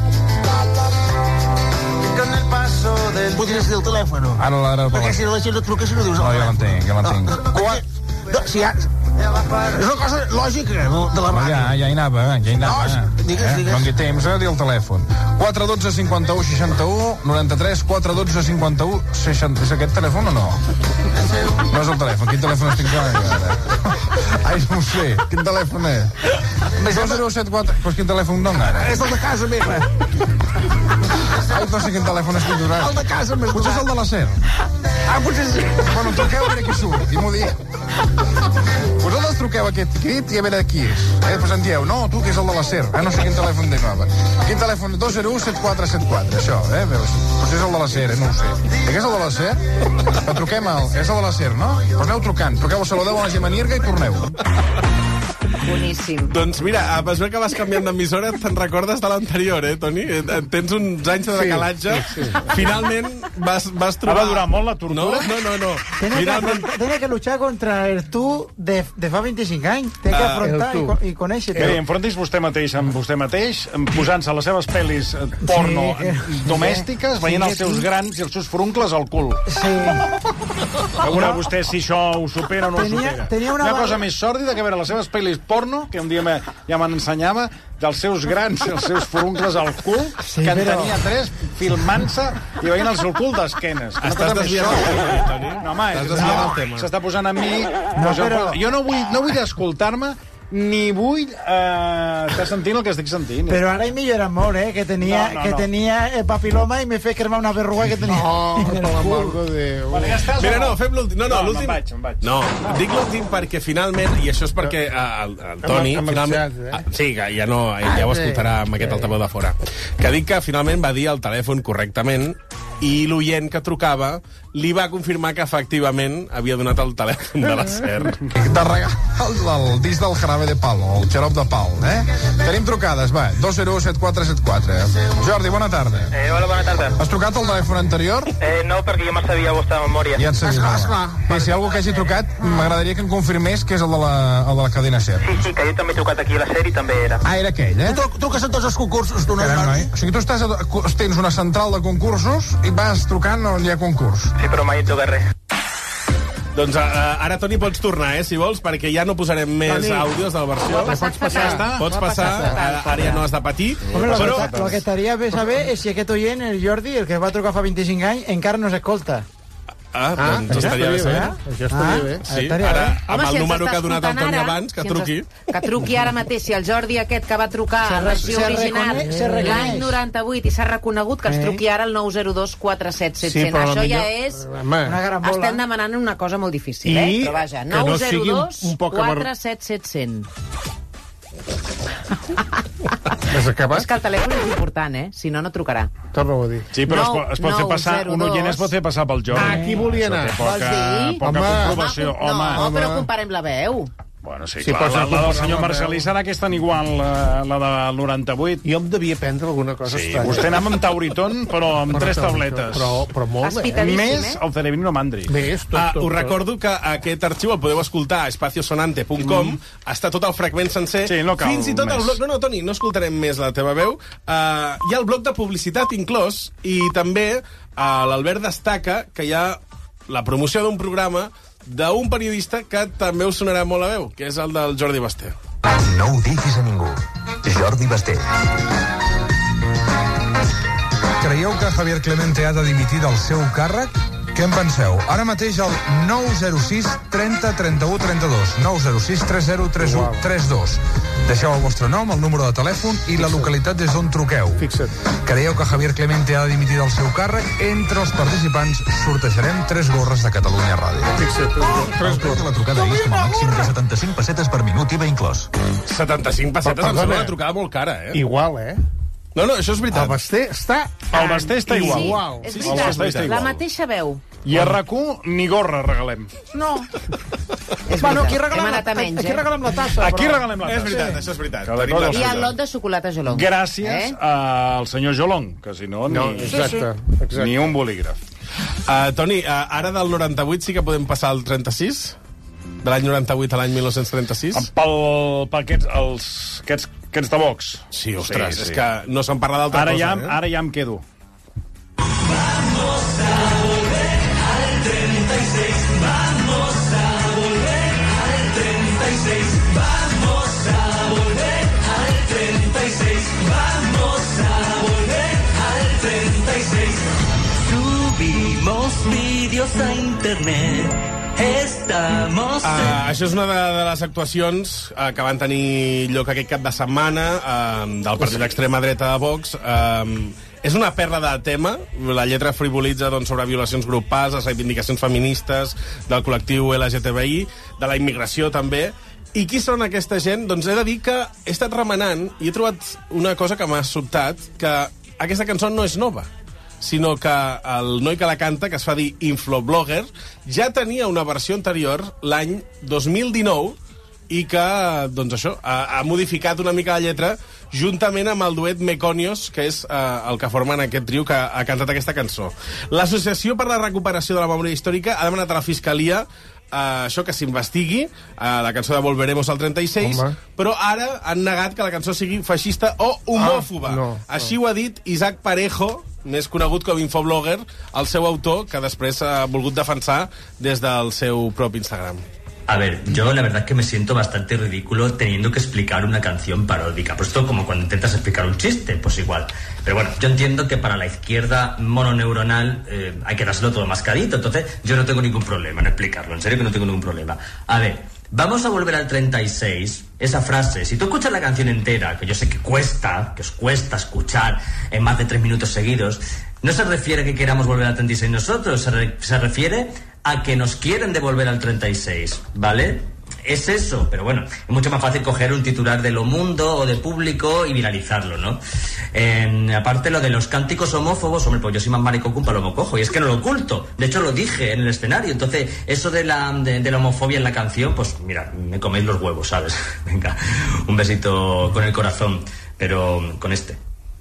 Podries dir el telèfon. Ara, ara, Perquè si la gent no truca, si no dius... No, jo l'entenc, jo l'entenc. Quan... No, si ja... És una cosa lògica, no, de la ràdio. Ja, ja hi anava, ja hi anava. No, digues, digues. Dongui temps, eh, dir el telèfon. quatre dotze cinquanta-u seixanta-u, noranta-tres, quatre dotze cinquanta-u seixanta... És aquest telèfon o no? No és el telèfon, quin telèfon estic jugant ara? Ai, no ho sé, quin telèfon és? dos zero set quatre... Pues quin telèfon dona ara? És el de casa meva. Ai, no sé quin telèfon estic jugant. El de casa meva. Potser és el de la SER. Ah, potser sí. Bueno, truqueu a veure qui surt, i m'ho diu. Vosaltres truqueu a aquest crit i a veure qui és. Eh, pues en dieu, no, tu que és el de la SER. Ah, no sé quin telèfon de nova. Quin telèfon? dos zero u set quatre set quatre, això, eh? Veus? Potser és el de la SER, eh? No ho sé. Eh, que és el de la SER? Però truquem al... És el de la SER, no? Pues aneu trucant. Truqueu a saludeu a la Gemma Nierga i torneu. Boníssim. Doncs mira, a mesura que vas canviant d'emissora te'n recordes de l'anterior, eh, Toni? Eh, Tens uns anys de decalatge. Sí, sí. Finalment vas, vas trobar... Ha de durar molt la tortura? No, no, no. no. Tiene que, Finalment... afrontar- tiene que luchar contra el tu de, de fa vint-i-cinc anys. Té que Ah, afrontar el i, tu. co- i conèixer. Bé, enfrontis vostè mateix amb vostè mateix, posant-se les seves pel·lis eh, porno Sí, eh, domèstiques, sí, veient sí, els seus sí. grans i els seus furuncles al cul. Sí. A veure vostè si això ho supera o no ho Tenia- supera. tenia una una barra- cosa més sòrdida que veure les seves pel·lis porno, que un dia me, ja m'ensenyava, dels seus grans i els seus furuncles al cul, Sí, que en però- tenia tres, filmant-se i veient el seu cul d'esquenes. Una Estàs cosa més desviant el sòrdida. tema, Toni. No, home, Estàs és- desviant no, el tema. s'està posant amb mi... No, jo, però- jo no vull, no vull escoltar-me ni vull eh, estar sentint el que estic sentint. Però ara hi millora molt, eh? Que tenia, No, no, que no. tenia el papiloma i me fe cremar una verruga que tenia. Oh, en per el la cul. mort de Déu. Bueno, ja estàs, Mira, o no, fem l'últim. No, no, No, l'últim... me'n vaig, me'n vaig. No, dic l'últim perquè finalment, i això és perquè eh, el, el Toni... Hem- hem finalment, marxat, eh? ah, sí, que ja, no, ja ho escoltarà amb aquest altaveu de fora. Que dic que finalment va dir el telèfon correctament i l'oient que trucava li va confirmar que efectivament havia donat el telèfon de la SER. De regal del disc del Jarabe de Palo, el xarop de pal, eh? Tenim trucades, va, dos zero u set quatre set quatre. Jordi, bona tarda. Eh, hola, bona tarda. Has trucat al telèfon anterior? Eh, no, perquè jo me sabia vostra memòria. Ja et sabia. Bé, si algú que hagi trucat, m'agradaria que em confirmés que és el de la, el de la cadena SER. Sí, sí, que jo també he trucat aquí a la sèrie i també era. Ah, era aquell, eh? Tu tru- truques en tots els concursos, tu no, Caram, Jordi? noi. O sigui, tu estàs a, tens una central de concursos i vas trucant on hi ha concurs. Sí, però mai he trucat res. Doncs uh, ara, Toni, pots tornar, eh, si vols, perquè ja no posarem més Toni, àudios de la versió. ho ha passat Pots passar, fatal. pots Ho ha passar, passat fatal, ara, ara ja no has de patir. Hombre, lo, Però... que, lo que estaria bé saber és si aquest oient, el Jordi, el que va trucar fa vint-i-cinc anys, encara no s'escolta. Ah, doncs això estaria bé estaria saber. bé. Això estaria bé. Sí, Estaria ara, bé. amb Home, el si ens número està que ha donat el escoltant Toni ara, abans, que si ens truqui. es- Que truqui ara mateix. Si el Jordi aquest que va trucar a la versió se original reconeix, se reconeix. l'any noranta-vuit i s'ha reconegut, que ens Eh? truqui ara al nou zero dos quatre set set zero zero. però Això ja millor- és... Home. Una carambola. Estem demanant una cosa molt difícil, I eh? Però vaja, que no nou zero dos sigui un poc quatre set set zero zero. Has acabat? És que el telèfon és important, eh? Si no, no trucarà. Torna-ho a dir. Sí, però es, Nou- pot- es pot fer nou passar, zero un oient es dos. pot fer passar pel Jordi. Ah, aquí volia Això anar. té Poca, Vols dir? poca Home. comprovació, home. No, però comparem la veu. Bueno, sí, Sí, clar, pots la, la del comparar senyor la Marcelí veu. serà que és tan igual la, la del noranta-vuit. Jo em devia prendre alguna cosa Sí, estranya. vostè anava amb Tauriton, però amb Però tres Tauriton, tabletes. però- però molt bé. Espitadíssim, Més eh? el Cerebrino Mandri. Més, tot, Ah, tot, us tot. recordo que aquest arxiu el podeu escoltar a espaciosonante punt com, mm. està tot el fragment sencer. Sí, no cal Fins i tot el més. bloc... No, no, Toni, no escoltarem més la teva veu. Uh, hi ha el bloc de publicitat inclòs i també uh, l'Albert destaca que hi ha la promoció d'un programa d'un periodista que també us sonarà molt a veu, que és el del Jordi Basté. No ho diguis a ningú. Jordi Basté. Creieu que Javier Clemente ha de dimitir del seu càrrec? Què en penseu? Ara mateix al nou zero sis trenta trenta-u trenta-dos. nou zero sis trenta tres u trenta dos. Deixeu el vostre nom, el número de telèfon i la localitat des d'on truqueu. Fixa't. Creieu que Javier Clemente ha de dimitir del seu càrrec? Entre els participants sortejarem tres gorres de Catalunya Ràdio. Fixa't, tres gorres. La trucada és com a màxim de setanta-cinc pessetes per minut, I V A inclòs. setanta-cinc pessetes, em Perdona. sembla una trucada molt cara, eh? Igual, eh? No, no, això és veritat. El Basté està... El Basté està Sí, igual. Igual. és Sí, sí, el Basté veritat. està La igual. mateixa veu. I a RAC u ni gorra regalem. No. És Bueno, aquí veritat. Hem regalem, anat a la, menys, aquí eh? regalem la tassa. Aquí però... regalem la És tassa. veritat, això és veritat. Cada Tenim cosa la al I raó. el lot de xocolata Jolong. Gràcies Eh? al senyor Jolong, que si no, ni, No, exacte, exacte. ni un bolígraf. Uh, Toni, uh, ara del noranta-vuit sí que podem passar al trenta-sis? De l'any noranta-vuit a l'any dinou trenta-sis? Pel, per aquests, els, aquests, aquests de Vox. Sí, ostres, Sí, és sí. que no se'n parla d'altra Ara cosa, ja, eh? ara ja em quedo. Subimos vídeos a internet. Estamos Uh, això és una de, de les actuacions uh, que van tenir lloc aquest cap de setmana uh, del partit d'extrema dreta de Vox. Uh, és una perla de tema. La lletra frivolitza doncs, sobre violacions grupals, les reivindicacions feministes del col·lectiu L G T B I, de la immigració també. I qui són aquesta gent? Doncs he de dir que he estat remenant i he trobat una cosa que m'ha sobtat, que aquesta cançó no és nova, sinó que el noi que la canta, que es fa dir Infloblogger, ja tenia una versió anterior l'any dos mil dinou i que, doncs això, ha, ha modificat una mica la lletra juntament amb el duet Meconios, que és eh, el que formen aquest trio que ha cantat aquesta cançó. L'Associació per la Recuperació de la Memòria Històrica ha demanat a la Fiscalia Uh, això que s'investigui, uh, la cançó de Volveremos al trenta-sis, Home. però ara han negat que la cançó sigui feixista o homòfoba. Ah, no, Així ho ha dit Isaac Parejo, més conegut com Infoblogger, el seu autor, que després ha volgut defensar des del seu propi Instagram. A ver, yo la verdad es que me siento bastante ridículo teniendo que explicar una canción paródica. Pues esto como cuando intentas explicar un chiste, pues igual. Pero bueno, yo entiendo que para la izquierda mononeuronal eh, hay que dárselo todo mascadito. Entonces yo no tengo ningún problema en explicarlo. En serio que no tengo ningún problema. A ver, vamos a volver al treinta y seis. Esa frase, si tú escuchas la canción entera, que yo sé que cuesta, que os cuesta escuchar en más de tres minutos seguidos, no se refiere a que queramos volver al treinta y seis nosotros, se, re- se refiere a que nos quieren devolver al treinta y seis, ¿vale? Es eso, pero bueno, es mucho más fácil coger un titular de Lo Mundo o de Público y viralizarlo, ¿no? Eh, aparte, lo de los cánticos homófobos, hombre, pues yo soy más marico que un palomo cojo, y es que no lo oculto. De hecho, lo dije en el escenario. Entonces, eso de la, de, de la homofobia en la canción, pues mira, me coméis los huevos, ¿sabes? Venga, un besito con el corazón, pero con este.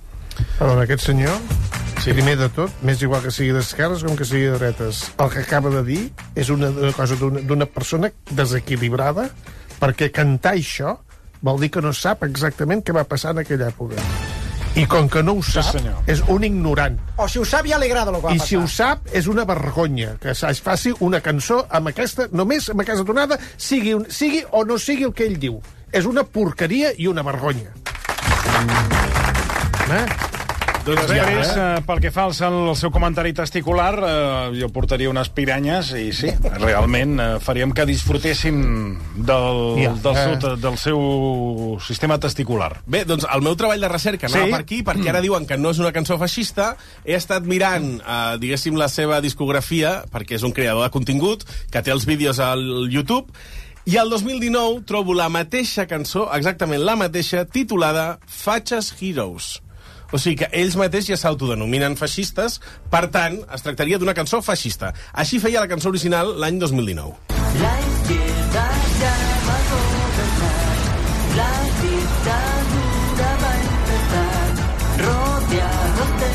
A veure, aquest senyor, sí. Primer de tot, m'és igual que sigui d'esquerres com que sigui de dretes. El que acaba de dir és una, una cosa d'una d'una persona desequilibrada, perquè cantar això vol dir que no sap exactament què va passar en aquella època. I com que no ho sap, Sí, senyor. és un ignorant. O si ho sap, ja li agrada el que va I si passar. ho sap, és una vergonya que es faci una cançó amb aquesta, només amb aquesta tonada, sigui, un, sigui o no sigui el que ell diu. És una porqueria i una vergonya. Eh? Doncs bé, ja, Gris, eh? eh, pel que fa al, al seu comentari testicular, eh, jo portaria unes piranyes i sí, realment eh, faríem que disfrutéssim del, Ja, del, eh. seu, del seu sistema testicular. Bé, doncs el meu treball de recerca anava Sí? per aquí, perquè ara diuen que no és una cançó feixista. He estat mirant, eh, diguéssim, la seva discografia, perquè és un creador de contingut, que té els vídeos al YouTube, i el dos mil dinou trobo la mateixa cançó, exactament la mateixa, titulada Fatxes Heroes. O sigui que ells mateix ja s'autodenominen feixistes, per tant, es tractaria d'una cançó feixista. Així feia la cançó original l'any dos mil dinou. La izquierda ya va a gobernar, la dictadura va a empezar, rodeados de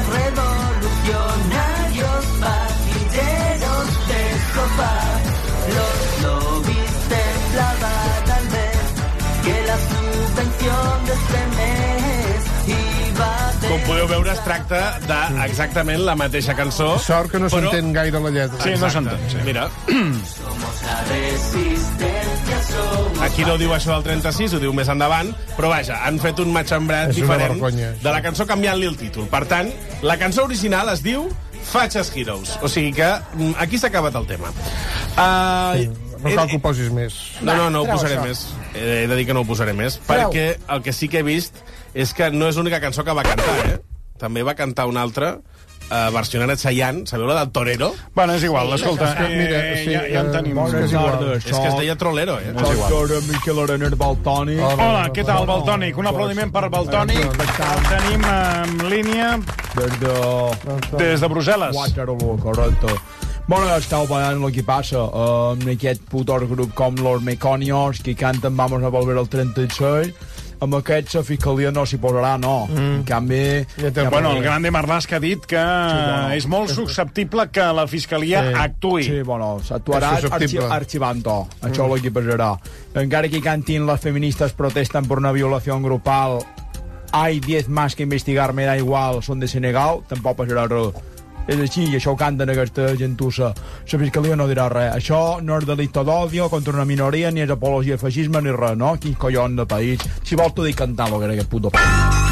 revolucionarios, pandilleros de sofá, los lobbies temblaban al ver que la subvención de este mes iba a Com podeu veure, es tracta d'exactament la mateixa cançó. Sort que no però- s'entén gaire la lletra. Sí, no s'entén. Sí. Mira, Somos la resistencia, somos aquí no diu això del trenta-sis, ho diu més endavant, però vaja, han fet un matxembrat És una diferent vergonya, de la cançó canviant-li el títol. Per tant, la cançó original es diu Fatxes Heroes. O sigui que mm, aquí s'ha acabat el tema. Uh, No cal que ho posis més. No, no, no ho Treu posaré això. més. He de dir que no ho posaré més, Treu. perquè el que sí que he vist és que no és l'única cançó que va cantar, eh? També va cantar una altra, eh, versionant a Chayanne, sabeu la del Torero? Bueno, és igual, escolta, És que, mira, eh, sí, ja, ja en tenim. Bones És igual. tardes. És que es deia Trolero, eh? És igual. Doctor Miquel Arener Baltònic. Hola, què tal, Baltònic? Un aplaudiment per Baltònic. El tenim en línia Des de... des de Brussel·les. Waterloo, correcte. Bueno, estàu veient el que passa uh, amb aquest putor grup com los Meconios, que canten Vamos a volver al trenta-seis. Amb aquests la fiscalia no s'hi posarà, no. Mm. En canvi... Ja bueno, el grande Marlaska ha dit que sí, bueno. és molt susceptible que la fiscalia Sí. actuï. Sí, bueno, s'actuarà És arxi susceptible. arxivant-ho. Això Mm. és el que passarà. Encara que cantin les feministes protestan por una violación grupal, hay diez más que investigar, me da igual, són de Senegal, tampoc passarà res. És així, i això ho canten aquesta gentussa. La fiscalia no dirà res. Això no és delicte d'odio contra una minoria, ni és apologia al feixisme, ni res, no? Quin collon de país. Si vols t'ho dic cantant, lo que era aquest puto país.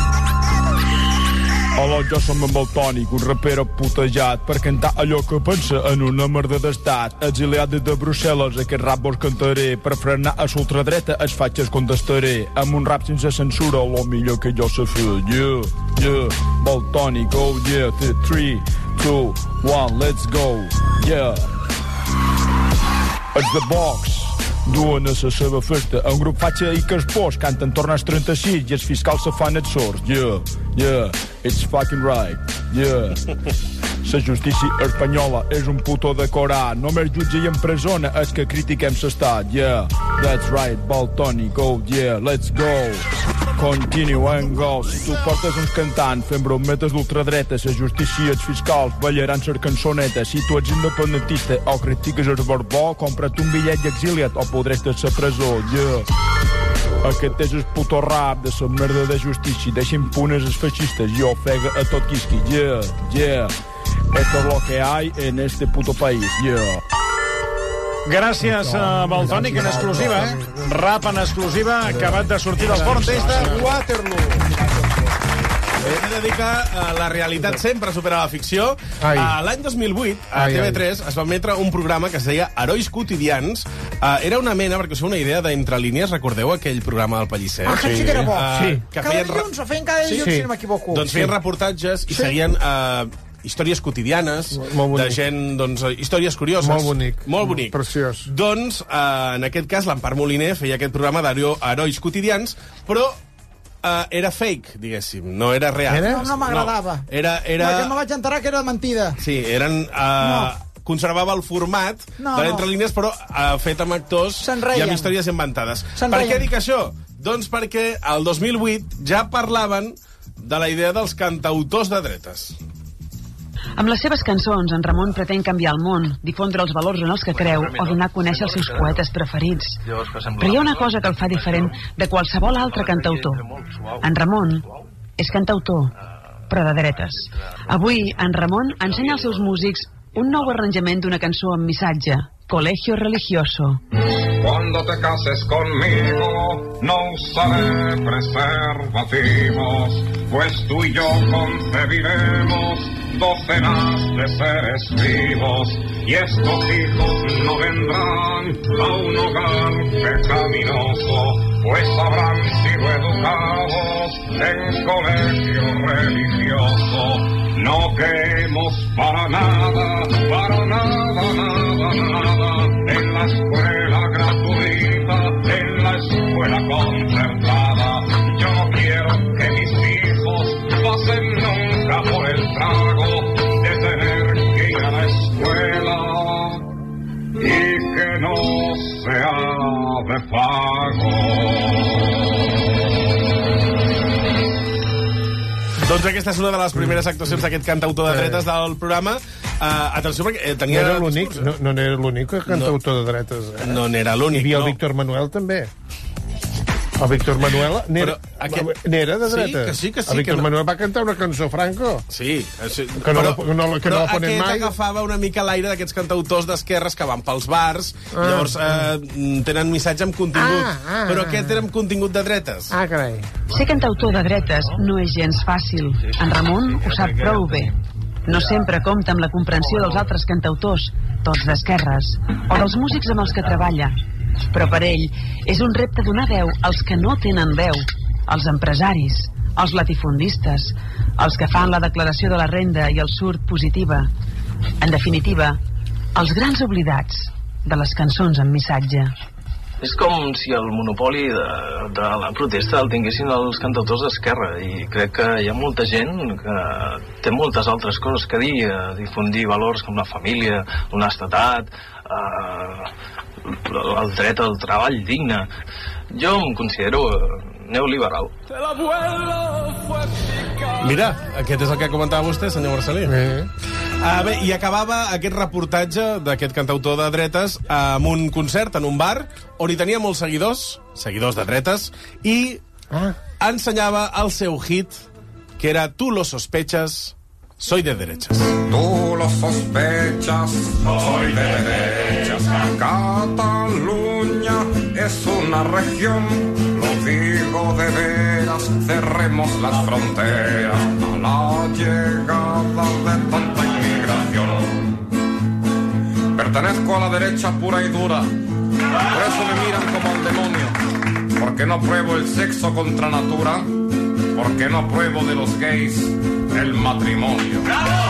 Hola, jo som en Baltònic, un rapero putejat per cantar allò que pensa en una merda d'estat. Exiliat des de Brussel·les, aquest rap vos cantaré. Per frenar a l'ultradreta es fatxes contestaré. Amb un rap sense censura, lo millor que jo sé fer. Yeah, yeah, Baltònic, oh yeah, three, two, one, let's go, yeah. It's the box. Duen a la seva festa un grup fatxa i caspós, canten tornar als trenta-sis i els fiscals se fan els sords. Yeah, yeah, it's fucking right, yeah. La justícia espanyola és un puto decorat, només jutge i empresona és que critiquem l'estat. Yeah, that's right, Baltònic, oh yeah, let's go. Continue and go. Si tu portes uns cantants fent brometes d'ultradreta, la justícia i els fiscals ballaran les cançonetes. Si tu ets independentista o critiques el Borbó, compra't un bitllet i exilia't o podràs estar a la presó. Yeah. Aquest és el puto rap de la merda de justícia. Deixen punes els feixistes i ofega a tot quisqui. Yeah, yeah. Esto es lo que hay en este puto país. Yeah. Gràcies a Baltònic en exclusiva, eh? Rap en exclusiva, acabat de sortir del forn des de Waterloo. He de dir que uh, la realitat sempre supera la ficció. Uh, L'any dos mil vuit, a Ai, T V tres, es va emetre un programa que es deia Herois Quotidians. Uh, era una mena, perquè us feu una idea d'entre línies, recordeu aquell programa del Pellicer? Ah, que sí que era bo. Uh, Sí. Que Cada feien... dilluns, o feien cada dilluns, si no m'equivoco. Doncs feien Sí. reportatges i Sí. seguien... Uh, històries quotidianes, de gent, doncs, històries curioses. Molt bonic. Molt bonic. Preciós. Doncs, eh, en aquest cas, l'Empar Moliner feia aquest programa d'herois quotidians, però eh, era fake, diguéssim, no era real. No, no m'agradava. No, era... era... Perquè me vaig enterar que era mentida. Sí, eren... Eh, no. Conservava el format No, de no. l'entre línies, però eh, fet amb actors i reien. amb històries inventades. Se'n Per reien. què dic això? Doncs perquè el dos mil vuit ja parlaven de la idea dels cantautors de dretes. Amb les seves cançons, en Ramon pretén canviar el món, difondre els valors en els que creu o donar a conèixer els seus poetes preferits. Però hi ha una cosa que el fa diferent de qualsevol altre cantautor. En Ramon és cantautor, però de dretes. Avui, en Ramon ensenya als seus músics un nou arranjament d'una cançó amb missatge, Colegio Religioso. Cuando cuando te cases conmigo no usaré preservativos, pues tú y yo concebiremos docenas de seres vivos, y estos hijos no vendrán a un hogar pecaminoso, pues habrán sido educados en colegio religioso. No queremos para nada, para nada, nada, nada, en la escuela gratuita, en la escuela concertada. Yo no quiero que mis hijos pasen nunca por el trago de tener que ir a la escuela y que no sea de pago. Doncs aquesta és una de les primeres actuacions d'aquest cantautor de dretes del programa. Uh, atenció, perquè eh, tenia... No era l'únic, no, no era l'únic cantautor de dretes. Eh? No n'era l'únic, Hi havia no. el Víctor Manuel, també. El Víctor Manuel n'era aquest... de dretes. Sí, que sí, que sí. El Víctor que no... Manuel va cantar una cançó Franco. Sí. sí. Que no, però, no, que no la ponen mai. Però aquest agafava una mica l'aire d'aquests cantautors d'esquerres que van pels bars, ah. llavors eh, tenen missatge amb contingut. Ah, ah, però aquest era amb contingut de dretes. Ah, carai. Ser cantautor de dretes no és gens fàcil. En Ramon ho sap prou bé. No sempre compta amb la comprensió dels altres cantautors, tots d'esquerres, o dels músics amb els que treballa. Però per ell és un repte donar veu als que no tenen veu, als empresaris, als latifundistes, als que fan la declaració de la renda i el surt positiva. En definitiva, els grans oblidats de les cançons amb missatge. És com si el monopoli de, de la protesta el tinguessin els cantautors d'esquerra, i crec que hi ha molta gent que té moltes altres coses que dir, a difundir valors com la família, l'honestedat, eh, el dret al treball digne. Jo em considero neoliberal. Mira, aquest és el que comentava vostè, senyor Marcelí. Eh. Uh, bé, i acabava aquest reportatge d'aquest cantautor de dretes amb un concert en un bar on hi tenia molts seguidors, seguidors de dretes, i ah. ensenyava el seu hit, que era Tu lo sospechas, soy de derechas. Tú lo sospechas, soy de derechas. Cataluña es una región, lo digo de veras, cerremos las fronteras a la llegada de tanta inmigración. Pertenezco a la derecha pura y dura, por eso me miran como al demonio, porque no apruebo el sexo contra natura, porque no apruebo de los gays el matrimonio.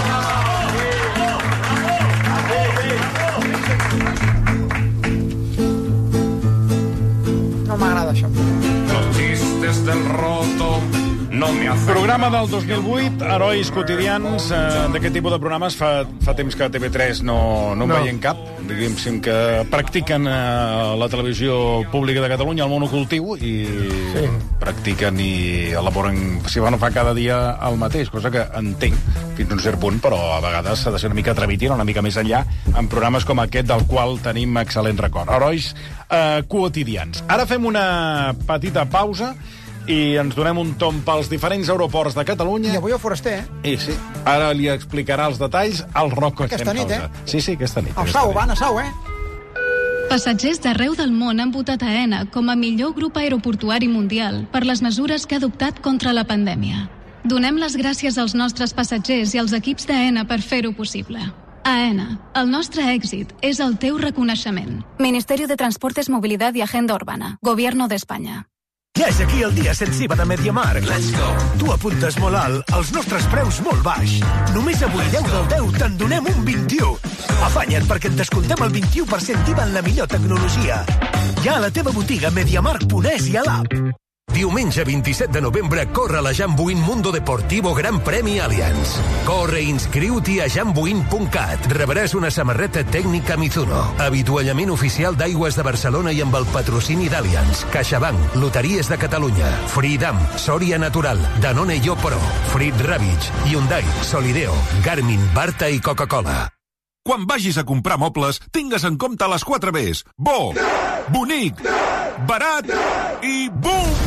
No m'agrada això. Los chistes del roto no me hacen... Programa del dos mil vuit, herois quotidians. Eh, d'aquest tipus de programes fa, fa temps que a T V tres no, no en No. veiem cap. Diguéssim que practiquen eh, la televisió pública de Catalunya el monocultiu i sí. practiquen i elaboren, si no fa cada dia el mateix, cosa que entenc fins a un cert punt, però a vegades s'ha de ser una mica atrevit i una mica més enllà en programes com aquest, del qual tenim excel·lent record. Herois eh, quotidians. Ara fem una petita pausa i ens donem un tomb pels diferents aeroports de Catalunya. I avui el foraster, eh? I sí, ara li explicarà els detalls al Rocco Aquesta nit, Estemcausa. eh? Sí, sí, aquesta nit. El aquesta Sau, nit. van a Sau, eh? Passatgers d'arreu del món han votat a AENA com a millor grup aeroportuari mundial per les mesures que ha adoptat contra la pandèmia. Donem les gràcies als nostres passatgers i als equips d'AENA per fer-ho possible. AENA, el nostre èxit és el teu reconeixement. Ministerio de Transportes, Movilidad y Agenda Urbana. Gobierno de España. Ja és aquí el dia sense I V A de MediaMarkt. Let's go! Tu apuntes molt alt, els nostres preus molt baix. Només avui, deu del deu, te'n donem un vint-i-u. Afanya't perquè et descontem el vint-i-u per cent d'I V A en la millor tecnologia. Ja a la teva botiga MediaMarkt punt es i a l'app. Diumenge vint-i-set de novembre corre la Jambuin Mundo Deportivo Gran Premi Allianz. Corre i inscriu-t'hi a jambuin punt cat. Rebràs una samarreta tècnica Mizuno, avituallament oficial d'Aigües de Barcelona i amb el patrocini d'Allianz, CaixaBank, Loteries de Catalunya, Freedom, Soria Natural, Danone Yo Pro, Frit Ravitch, Hyundai, Solideo, Garmin, Barta i Coca-Cola. Quan vagis a comprar mobles, tingues en compte les quatre Bs. Bo, bonic, barat i boom!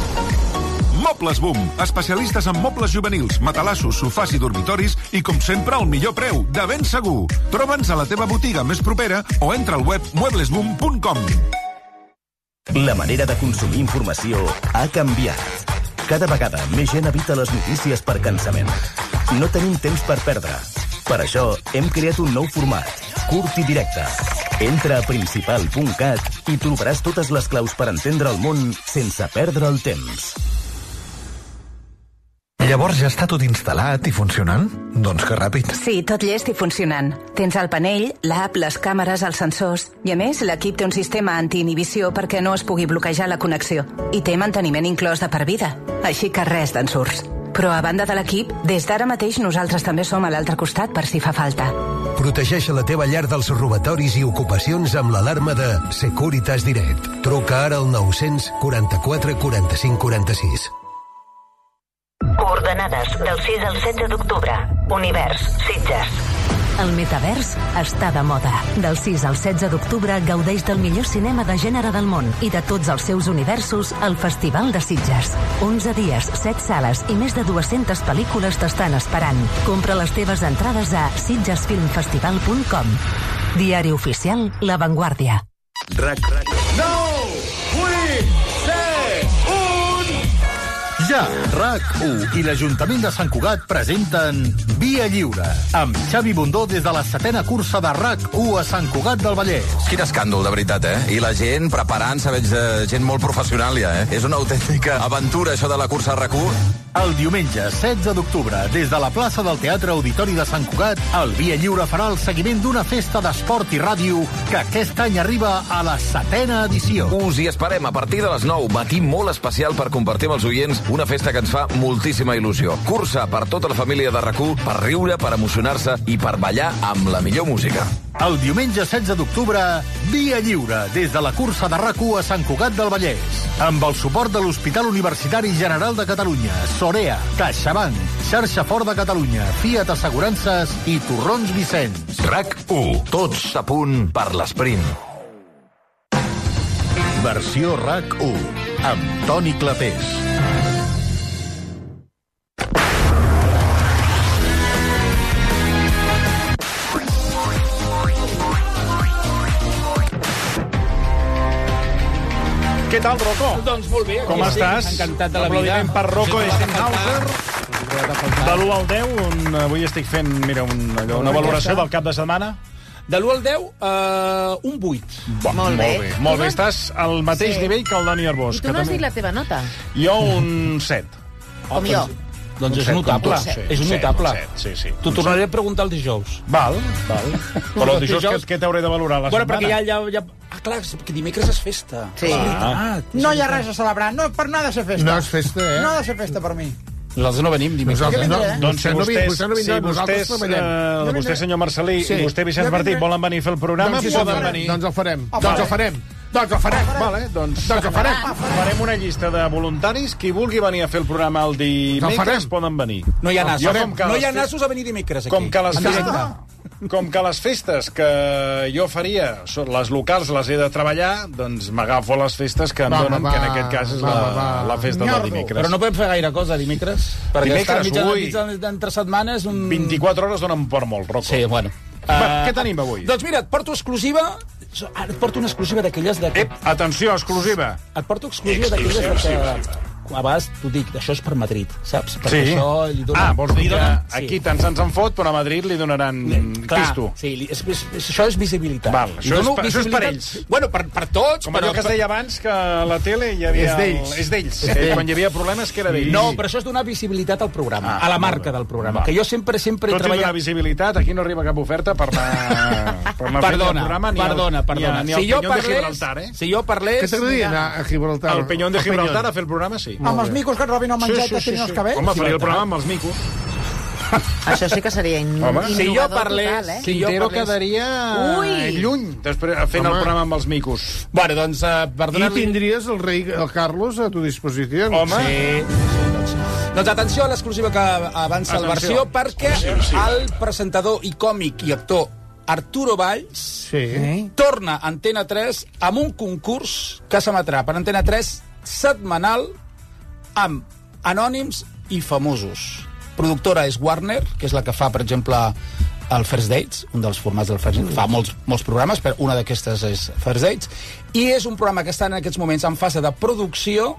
Mobles Boom, especialistes en mobles juvenils, matalassos, sofàs i dormitoris i, com sempre, al millor preu, de ben segur. Troba'ns a la teva botiga més propera o entra al web muebles boom punt com. La manera de consumir informació ha canviat. Cada vegada més gent evita les notícies per cansament. No tenim temps per perdre. Per això hem creat un nou format, curt i directe. Entra a principal punt cat i trobaràs totes les claus per entendre el món sense perdre el temps. Llavors ja està tot instal·lat i funcionant? Doncs que ràpid. Sí, tot llest i funcionant. Tens el panell, l'app, les càmeres, els sensors. I a més, l'equip té un sistema antiinhibició perquè no es pugui bloquejar la connexió. I té manteniment inclòs de per vida. Així que res d'ensurts. Però a banda de l'equip, des d'ara mateix nosaltres també som a l'altre costat per si fa falta. Protegeix la teva llar dels robatoris i ocupacions amb l'alarma de Securitas Direct. Truca ara al nou cents quaranta-quatre quaranta-cinc quaranta-sis. Coordenades del sis al setze d'octubre. Univers, Sitges. El metavers està de moda. Del sis al setze d'octubre gaudeix del millor cinema de gènere del món i de tots els seus universos al Festival de Sitges. onze dies, set sales i més de dues-centes pel·lícules t'estan esperant. Compra les teves entrades a sitgesfilmfestival punt com. Diari oficial La Vanguardia. RAC nou, vuit, set, un... Ja, RAC u i l'Ajuntament de Sant Cugat presenten Via Lliure, amb Xavi Bundó des de la setena cursa de RAC u a Sant Cugat del Vallès. Quin escàndol, de veritat, eh? I la gent preparant-se, veig eh, gent molt professional ja, eh? És una autèntica aventura, això de la cursa RAC u. El diumenge setze d'octubre, des de la plaça del Teatre Auditori de Sant Cugat, el Via Lliure farà el seguiment d'una festa d'esport i ràdio que aquest any arriba a la setena edició. Us hi esperem a partir de les nou, matí molt especial per compartir amb els oients una festa que ens fa moltíssima il·lusió. Cursa per tota la família de RAC u, per riure, per emocionar-se i per ballar amb la millor música. El diumenge setze d'octubre, Via Lliure, des de la cursa de RAC u a Sant Cugat del Vallès, amb el suport de l'Hospital Universitari General de Catalunya, Sorea, CaixaBank, Xarxa Fort de Catalunya, Fiat Assegurances i Torrons Vicenç. RAC u, tots a punt per l'esprint. Versió RAC u, amb Toni Clapés. Què tal, Rocco? Doncs molt bé. Com estàs? Encantat de la vida. Aplaudiment per Rocco Stenhauser. De l'u al deu, un, avui estic fent, mira, un, allò, una valoració del cap de setmana. De l'u al deu, uh, un vuit. Bon, molt bé. Molt bé, molt bé. Estàs al mateix Sí. nivell que el Dani Arbós. I tu no has dit la teva nota? Jo un set. Com jo. Doncs Un és set, notable. un set, És un un set, notable. un set, sí, sí. T'ho tornaré a preguntar el dijous. Val, val. Però el dijous, què, què t'hauré de valorar la bueno, setmana? perquè ja, ja, ja... Ah, clar, perquè dimecres és festa. Sí. Ah, No hi ha res a celebrar. No, per no ha de ser festa. No és festa, eh? No ha de ser festa per mi. Nosaltres no venim dimecres. Nosaltres no. vindré, eh? Doncs si Vostè no vi- vostès, vostè no vindrà, si nosaltres vostès, treballem. eh, Jo vostè, vindré. senyor Marcelí, Sí. i vostè, Vicenç Jo Martí, vindré. volen venir a fer el programa? Doncs, sí, poden sí, venir. doncs el farem. Ah, Doncs vale. el farem. Doncs el farem. Vale, doncs, Doncs el farem. farem una llista de voluntaris. Qui vulgui venir a fer el programa el dimecres farem. poden venir. No hi ha nassos. Jo, com que No les hi ha fe- nassos a venir dimecres, aquí. Com que les En festes, directe. com que les festes que jo faria, són les locals, les he de treballar, doncs m'agafo les festes que em Va, donen, va, que en aquest cas és va, la, va. la festa Nyardo. del dimecres. Però no podem fer gaire cosa dimecres. Perquè Dimecres, estar ui. mitja, mitja, entre setmanes... Un... vint-i-quatre hores donen per molt, Rocco. Sí, bueno. Va, Uh, què tenim avui? Doncs mira, et porto exclusiva... Ara et porto una exclusiva d'aquelles de... Ep, atenció, exclusiva. Et porto exclusiva d'aquelles de que... A vegades t'ho dic, això és per Madrid, saps? Perquè Sí. això li dona... Ah, vols dir li que dona- aquí tant se'ns en fot, però a Madrid li donaran Clar, pisto. sí, li- és, és, és, això és visibilitat. Val, Li això és dono per- això és per visibilitat- ells. Bueno, per, per tots, Com però... allò que es deia abans, que a la tele hi havia... És d'ells. El... És d'ells. És Eh, d'ells. Quan hi havia problemes, que era d'ells. No, però això és donar visibilitat al programa, Ah, a la molt marca bé. del programa, Va. que jo sempre, sempre he Tot i donar treballat... visibilitat, aquí no arriba cap oferta per anar, per anar fent el Perdona, programa, ni perdona, el, perdona. Ni, el, ni Si el jo Penyón de parlés- Gibraltar, eh? Si jo parlés... Què t'agradaria anar a Gibraltar? El Penyón de Al Gibraltar Penyón. a fer el programa, sí. Amb els micos que et robin el menjar i Sí, sí, t'estirin sí, els sí. cabells? Home, faria el programa amb els micos. Això sí que seria in Home. innovador Si jo parlés- total, eh? si jo Quintero parlés- quedaria Ui! lluny després fent Home. el programa amb els micos. Bueno, doncs, uh, per I donar-li... tindries el rei el Carlos a tu disposició. Home. Sí, sí, doncs. Doncs atenció a l'exclusiva que avança el Atenció. versió, perquè Sí, sí. el presentador i còmic i actor Arturo Valls Sí. torna a Antena tres amb un concurs que s'emetrà per Antena tres setmanal amb anònims i famosos. Productora és Warner, que és la que fa, per exemple, el First Dates, un dels formats del First Dates. Fa molts, molts programes, però una d'aquestes és First Dates. I és un programa que està en aquests moments en fase de producció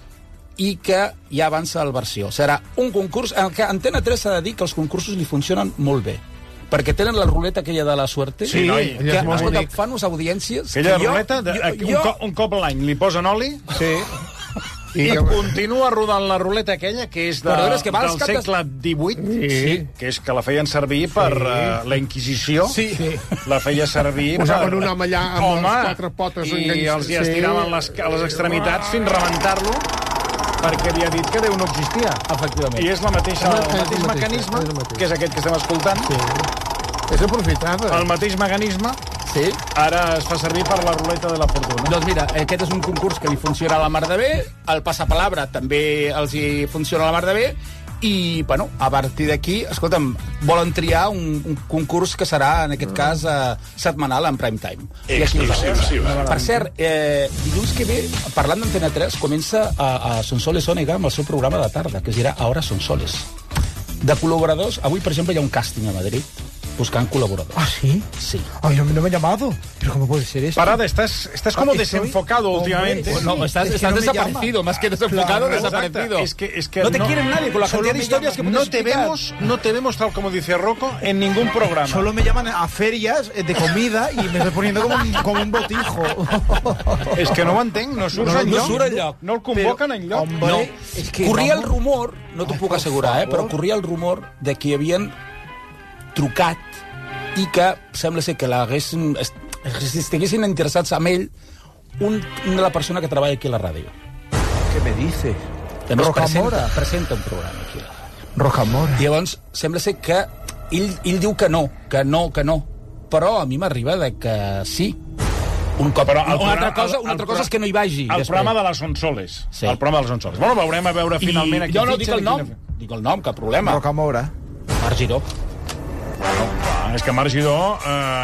i que ja avança la versió. Serà un concurs en què Antena tres s'ha de dir que els concursos li funcionen molt bé. Perquè tenen la ruleta aquella de la suerte. Sí, noi, que, és molt escolta, bonic. fan unes audiències... Aquella que jo, ruleta, de, jo, un, jo, cop, un cop a l'any li posen oli... Sí. I, I continua rodant la ruleta aquella que és de, Però és que va del als capes- segle divuit, Sí. que és que la feien servir per Sí. uh, la Inquisició. Sí. La feia servir Posaven per... un home allà amb Home, les quatre potes i enganxades. els hi estiraven les, a les extremitats fins rebentar-lo perquè havia dit que Déu no existia. Efectivament. I és la mateixa, És el el mateix mateix, mecanisme, és el mateix. que és aquest que estem escoltant. Sí. És aprofitada. El mateix mecanisme Sí. ara es fa servir per la ruleta de la fortuna. Doncs mira, aquest és un concurs que li funciona a la mar de bé, el passapalabra també els hi funciona a la mar de bé, i, bueno, a partir d'aquí, escolta'm, volen triar un, un concurs que serà, en aquest cas, eh, setmanal en prime time. I aquí us Exclusiu. Per cert, eh, dilluns que ve, parlant d'Antena tres, comença a, a Sonsoles Ònega amb el seu programa de tarda, que es dirà Ahora son soles. De col·laboradors, avui, per exemple, hi ha un càsting a Madrid buscant col·laboradors. ¿Ah, sí? Sí. Ay, no, no me han llamado. ¿Pero cómo puede ser esto? Parada, estás, estás como Ah, estoy- desenfocado Hombre, últimamente. sí. No, estás, Es que estás no me desaparecido, llama. más que desenfocado, Claro, desaparecido. Es que, es que no te quieren nadie con la Solo cantidad de me historias que llaman- puedes no te explicar. vemos, no te vemos tal como dice Rocco en ningún programa. Solo me llaman a ferias de comida y me estoy poniendo como un, como un botijo. És que no ho entenc, no surts No, enlloc. no surt enlloc. No el convoquen enlloc. Hombre, No, es que corria el vamos- rumor, no t'ho puc assegurar, eh, però corria el rumor de que havien trucat i que sembla ser que l'haguessin, est- estiguessin interessats amb ell un, una la persona que treballa aquí a la ràdio. ¿Qué me dices? A més, Rocamora. presenta, presenta un programa aquí a la ràdio. Rocamora. I llavors sembla ser que ell, ell diu que no, que no, que no. Però a mi m'arriba de que sí. Un cop. Però el una programa- altra cosa, el- una altra el cosa és que no hi vagi. El després. programa de les Sonsoles. Sí. El programa de les Sonsoles. Bueno, veurem a veure finalment a I qui jo no dic fitxen el i nom, quina- dic el nom, cap problema. Rocamora. Marc Giró. Clar, és que Marc Giró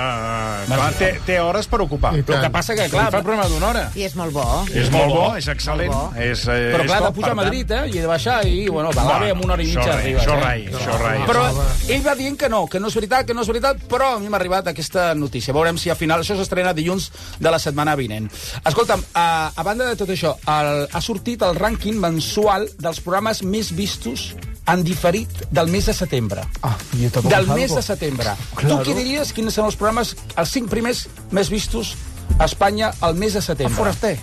eh, clar, té, té hores per ocupar. I El que tant. passa que, Clar, clar, fa el programa d'una hora. I és molt bo. És molt bo, és excel·lent. Molt bo. És, eh, però és clar, ha de top, pujar a per tant. Madrid, eh, i he de baixar, i, bueno, va l'AVE amb una hora i mitja això rai, arribes. això eh? rai, això rai. Però ell va dient que no, que no és veritat, que no és veritat, però a mi m'ha arribat aquesta notícia. Veurem si al final això s'estrena dilluns de la setmana vinent. Escolta'm, a, a banda de tot això, el, ha sortit el rànquing mensual dels programes més vistos en diferit del mes de setembre. Ah, y yo tampoco Del salgo. mes de setembre. Claro. Tu qui diries quins són els programes, els cinc primers més vistos a Espanya al mes de setembre? El foraster.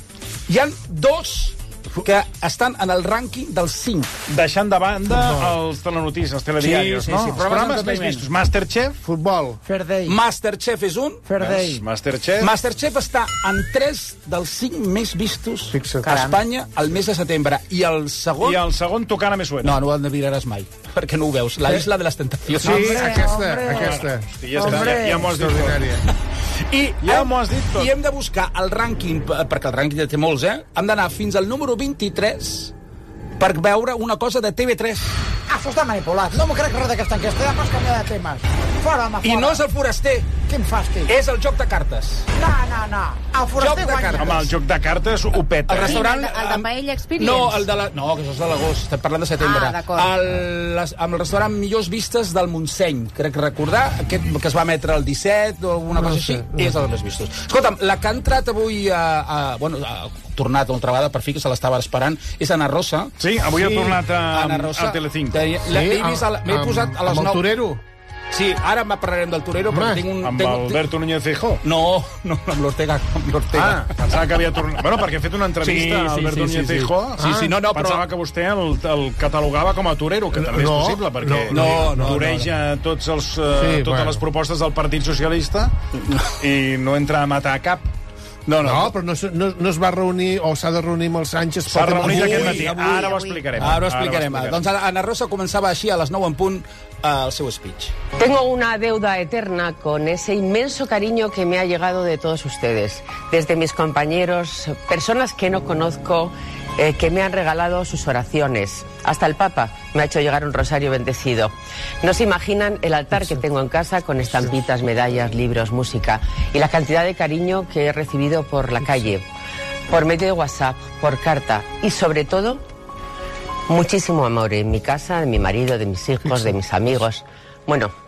Hi han dos que estan en el rànquing dels cinc. Deixant de banda els telenotícies, els telediaris, Sí, sí, no? sí, Els programes programes més d'entreteniment. vistos. Masterchef. Futbol. Fair Day. Masterchef és un. Fair Day. Masterchef. Masterchef està en tres dels cinc més vistos Fixa't. a Espanya al mes de setembre. I el segon... I el segon tocant més suena. No, no ho miraràs mai, perquè no ho veus. La Isla de les Tentacions. Sí, aquesta, aquesta. Hosti, ja, està, ja, ja m'ho has dit tot. Extraordinària. I Ja hem, m'ho has dit tot. I hem de buscar el rànquing, p- perquè el rànquing ja té molts, eh? Hem d'anar fins al número vint-i-tres per veure una cosa de T V tres. Ah, això està manipulat. No m'ho crec res d'aquesta enquesta. Ja m'has canviat de temes. Fora, home, fora. I no és el foraster, Quin fàstic. és el joc de cartes. No, no, no. El foraster Joc de guanya. cartes. Home, el joc de cartes ho peta. El eh? restaurant... el de- el de Paella Experience? No, el de la... no, que això és de l'agost, estem parlant de setembre. Ah, d'acord. el, les, amb el restaurant Millors Vistes del Montseny, crec recordar, aquest que es va emetre el disset o alguna cosa així, és el més vistos. Escolta'm, la que ha entrat avui a... a bueno, ha tornat una altra vegada, per fi, que se l'estava esperant, és Ana Rosa. Sí, avui ha tornat a, Ana Rosa. a Telecinco. Tenia- la- L'he vist a la- m'he amb- posat a les amb el nou. torero. Sí, ara en parlarem del torero, perquè Home, tinc un... Amb tinc, Alberto Núñez Feijóo. No, no, amb l'Ortega. Amb l'Ortega. Ah, pensava que havia tornat... Bueno, perquè ha fet una entrevista Sí, a sí, Alberto sí, Núñez sí, sí. Feijóo. Sí, sí, no, no, però- Pensava que vostè el, el catalogava com a torero, que també No, és possible, perquè no, no, toreja tots els, uh, Sí, totes bueno. les propostes del Partit Socialista i no entra a matar cap. No, no. No, però no, es- no, no es va reunir o s'ha de reunir amb el Sánchez. S'ha pel tema- reunit avui, aquest matí. avui, Ara ho avui. explicarem. Ara ho Ara ho explicarem. explicarem. Doncs ara Ana Rosa començava així a les nou en punt eh, el seu speech. Tengo una deuda eterna con ese inmenso cariño que me ha llegado de todos ustedes, desde mis compañeros, personas que no conozco, eh, que me han regalado sus oraciones. Hasta el Papa me ha hecho llegar un rosario bendecido. No se imaginan el altar que tengo en casa con estampitas, medallas, libros, música y la cantidad de cariño que he recibido por la calle, por medio de WhatsApp, por carta y sobre todo muchísimo amor en mi casa, de mi marido, de mis hijos, de mis amigos. Bueno,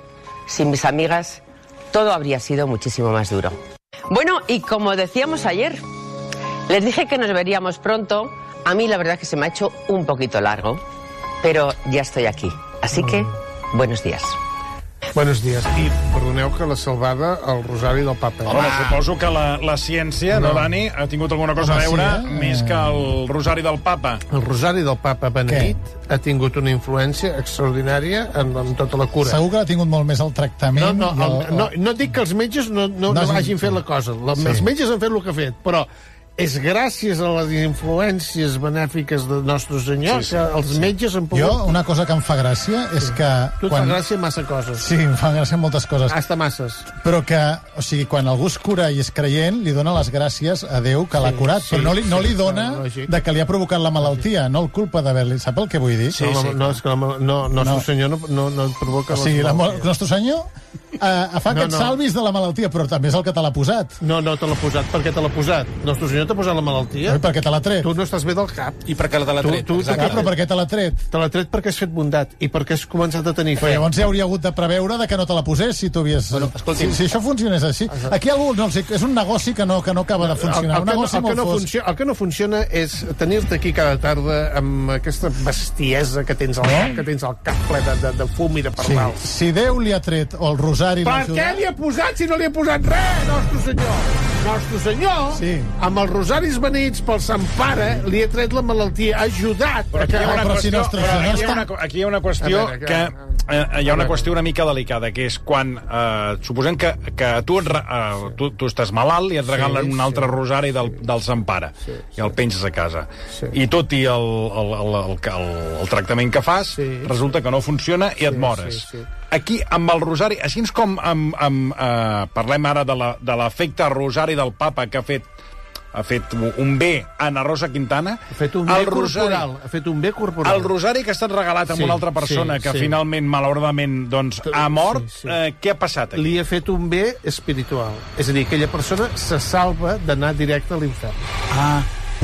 sin mis amigas, todo habría sido muchísimo más duro. Bueno, y como decíamos ayer, les dije que nos veríamos pronto. A mí la verdad es que se me ha hecho un poquito largo, pero ya estoy aquí. Así que, buenos días. Buenos dies. I perdoneu que la salvada al Rosari del Papa. Home, suposo que la, la ciència, no. no, Dani, ha tingut alguna cosa Home, a veure sí, eh? més que el Rosari del Papa. El Rosari del Papa Beneït ha tingut una influència extraordinària en, en tota la cura. Segur que l'ha tingut molt més el tractament. No, no, el, el, no, no dic que els metges no, no, no, no hagin fet la cosa. La, sí. Els metges han fet el que ha fet, però és gràcies a les influències benèfiques de Nostre Senyor sí, sí, que els sí. metges han pogut... Jo, una cosa que em fa gràcia sí. és que... Tu et quan... fa gràcia massa coses. Sí, em fa gràcia moltes coses. Hasta masses. Però que, o sigui, quan algú es cura i és creient, li dona les gràcies a Déu que sí, l'ha curat, sí, però no li, no li dona sí, de que li ha provocat la malaltia, no el culpa d'haver-li... Sap el que vull dir? Sí, no, sí, no, és que la, no, Nostre no. Senyor no, no, no et provoca... O sigui, la, Nostre Senyor uh, fa no, que et no. salvis de la malaltia, però també és el que te l'ha posat. No, no te l'ha posat. Per què te l'ha posat? Nostre Senyor t'ha posat la malaltia. Oi, perquè te l'ha tret. Tu no estàs bé del cap. I per què te l'ha tret? Tu, tu, Exacte. Però per què te l'ha tret? Te l'ha tret perquè has fet bondat i perquè has començat a tenir fe. Però llavors ja hauria hagut de preveure de que no te la posés si tu havies... Bueno, si, si això funcionés així. Aquí algú, no, és un negoci que no, que no acaba de funcionar. El, el, un negoci el, el, molt que no fosc. funciona, el que no funciona és tenir-te aquí cada tarda amb aquesta bestiesa que tens al, no? que tens al cap ple de, de, de fum i de pardal. Sí. Si Déu li ha tret, o el rosari... Per què li ha posat si no li ha posat res, Nostre Senyor? Nostre Senyor, sí. amb els rosaris benits pel Sant Pare, li ha tret la malaltia, ha ajudat. Però aquí hi ha una, qüestió, però aquí hi ha una, aquí hi ha una qüestió veure, que... Eh, hi ha una qüestió una mica delicada, que és quan, eh, suposem que, que tu, et, eh, tu, tu estàs malalt i et regalen sí, un altre sí. rosari del, del Sant Pare, sí, sí. i el penges a casa. Sí. I tot i el, el, el, el, el, el tractament que fas, sí. resulta que no funciona i et sí, mores. Sí, sí. Aquí, amb el rosari, així com amb, amb, eh, parlem ara de l'efecte rosari del Papa que ha fet ha fet un bé a Ana Rosa Quintana. Ha fet un bé corporal. Ha fet un bé corporal. El rosari que ha estat regalat a sí, una altra persona sí, que sí. finalment, malauradament, doncs, ha mort, sí, sí. Eh, què ha passat aquí? Li ha fet un bé espiritual. És a dir, aquella persona se salva d'anar directe a l'infern. Ah.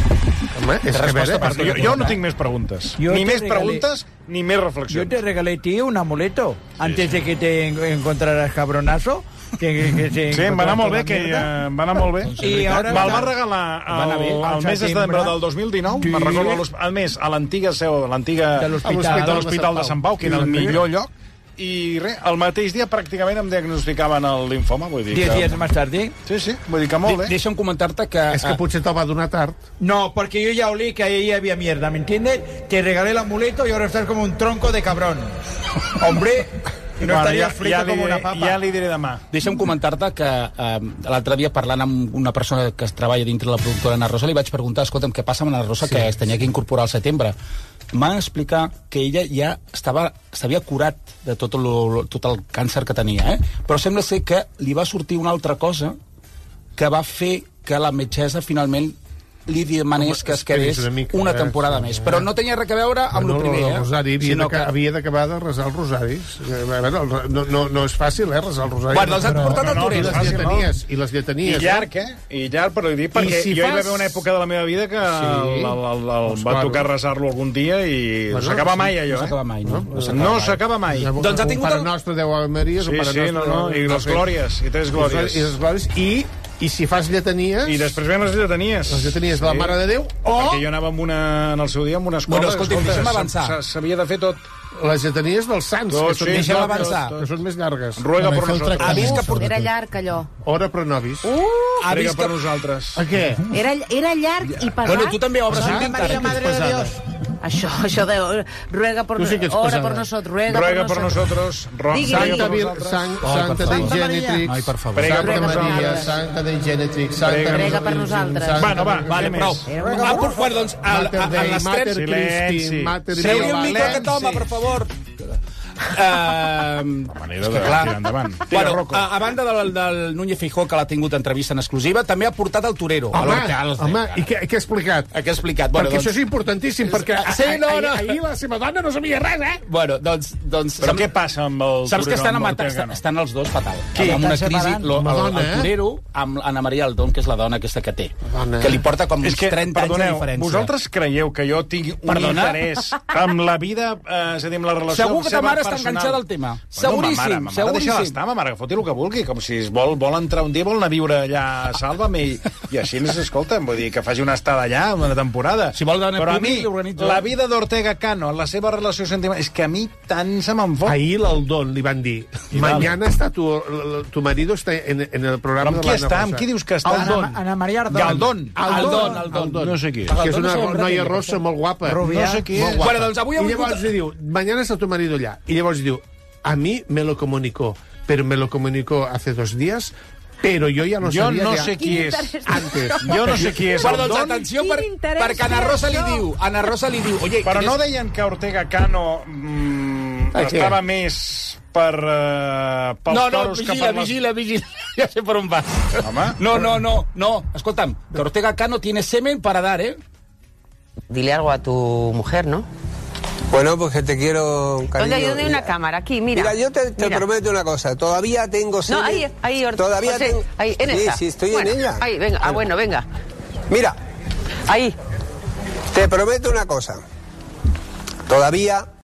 Home, és que veure, jo, jo no tinc més preguntes. Yo ni més regalé, preguntes, ni més reflexions. Yo te regalé, tío, un amuleto. Sí, antes sí. de que te encontraras cabronazo. Que, que, que sí, em va anar molt bé, que ja, em va anar molt bé. I ara me'l va regalar el, el mes de setembre del dos mil dinou, sí. me'n recordo, a més, a l'antiga seu, a l'antiga de l'Hospital de Sant Pau, que era el millor lloc, i res, el mateix dia pràcticament em diagnosticaven el linfoma, vull dir que... Diez días más tarde. Sí, sí, vull dir que molt bé. Deixa'm comentar-te que... És que potser te'l va donar tard. No, porque yo ya olí que ahí había mierda, ¿me entiendes? Te regalé el amuleto y ahora estás como un tronco de cabrón. Hombre... I no bueno, estaria ja, frita ja com una papa. Ja li diré demà. Deixa'm comentar-te que eh, l'altre dia parlant amb una persona que es treballa dintre la productora Ana Rosa li vaig preguntar, escolta'm, què passa amb Ana Rosa sí, que es tenia que incorporar al setembre. M'ha explicar que ella ja estava s'havia curat de tot, lo, tot el càncer que tenia, eh? Però sembla ser que li va sortir una altra cosa que va fer que la metgessa finalment li demanés que es quedés una, mica, una temporada eh, més. Però no tenia res a veure amb bueno, el primer, el rosari, havia, de, que... havia d'acabar de resar els rosaris. A veure, no, no, no és fàcil, eh, resar els rosaris. Bueno, els han portat al Torell. I les lletanies. I les lletanies. I llarg, eh? I llarg, però dir, perquè si jo fas... hi va haver una època de la meva vida que sí. el, el, el, el va tocar resar-lo algun dia i bueno, s'acaba mai, allò, eh? No s'acaba mai, no? No s'acaba mai. Doncs ha tingut... Un pare nostre, Déu Ave Maria, sí, sí, no, no, i les glòries, i tres glòries. I les glòries, i... I si fas lletanies... I després ven les lletanies. Les lletanies de la Mare de Déu, o... Perquè jo anava amb una, en el seu dia amb una escola... Bueno, escolta, deixa'm avançar. S'havia de fer tot. Les lletanies dels sants, tot, que són, sí, més deixa'm avançar. Que són més llargues. Ruega per nosaltres. Era llarg, allò. Ora pro nobis. Uh, Ruega per nosaltres. A què? Era, era llarg i pesat. Bueno, tu també obres un Maria, Madre de Dios. Això, això de... Ruega por, sí ora por nosotros, ruega, ruega por nosotros. Santa, Vir, San, Santa Dei Genetrix. Ai, per favor. Prega per Maria, Santa Dei Genetrix. Prega per nosaltres. Bueno, va, vale, prou. Ah, bueno, doncs, a les tres... Silenci. Seu un micro que toma, per favor. Uh, manera de tirar endavant. Bueno, a, a banda del, del Núñez Feijóo, que l'ha tingut entrevista en exclusiva, també ha portat el torero. Home, home, i què, què ha explicat? Què ha explicat? Bueno, perquè doncs, això és importantíssim, perquè sí, no, no. ahir, ahir la seva dona no sabia res, eh? Bueno, doncs... doncs Però què passa amb el saps torero? Que estan, amb estan, estan els dos fatal. Qui? Amb una crisi... Lo, el, dona, el torero, amb Ana Maria Aldón, que és la dona aquesta que té, dona. Que li porta com uns que, trenta perdoneu, anys de diferència. Vosaltres creieu que jo tingui un Perdona? interès amb la vida, eh, és a dir, amb la relació Segur que ta mare està està enganxada al tema. Bueno, Seguríssim, ma mare, ma mare, seguríssim. deixa d'estar, ma mare, que foti el que vulgui, com si es vol, vol entrar un dia, vol anar a viure allà a Sálvame, i, i així, escolta, vull dir, que faci una estada allà, una temporada. Si vol anar Però a mi, públic, l'organitzo. la vida d'Ortega Cano, la seva relació sentimental, és que a mi tant se me'n fot. Ahir l'Aldón li van dir, mañana está tu, tu marido está en, en el programa Però amb de qui l'Anna està? Rosa. Amb qui dius que està? Aldón. Ana, Ana Maria Ardón. Galdón. Aldón. Aldón, Aldón. No sé qui és. Que és una Aldón no sé noia res, rossa molt guapa. Rubià. No sé qui és. Molt guapa. Bueno, doncs avui I avui llavors li diu, mañana está tu marido allà. I llavors diu, a mi me lo comunicó, pero me lo comunicó hace dos días, pero yo ya no Jo sabía... no de- sé qui és. Antes. Jo no sé qui és. Bueno, doncs Aldón. atenció, per, perquè Ana Rosa li diu, Ana Rosa li diu, oye, Però ¿quieres- no deien que Ortega Cano mm, Ah, sí. estava més per, uh, pels No, no, toros que vigila, per les... vigila, vigila. Ja sé per on vas. Home. No, no, no, no. Escolta'm, que Ortega Cano tiene semen para dar, ¿eh? Dile algo a tu mujer, ¿no? Bueno, pues que te quiero, cariño. ¿Dónde, ¿Dónde hay una cámara? Aquí, mira. Mira, yo te, te Mira. prometo una cosa. Todavía tengo semen. No, ahí, ahí, Or- Todavía José, tengo... ahí, en sí, esta. sí, estoy Bueno, en ella. Ahí, venga. Ah, bueno, venga. Mira. Ahí. Te prometo una cosa. Todavía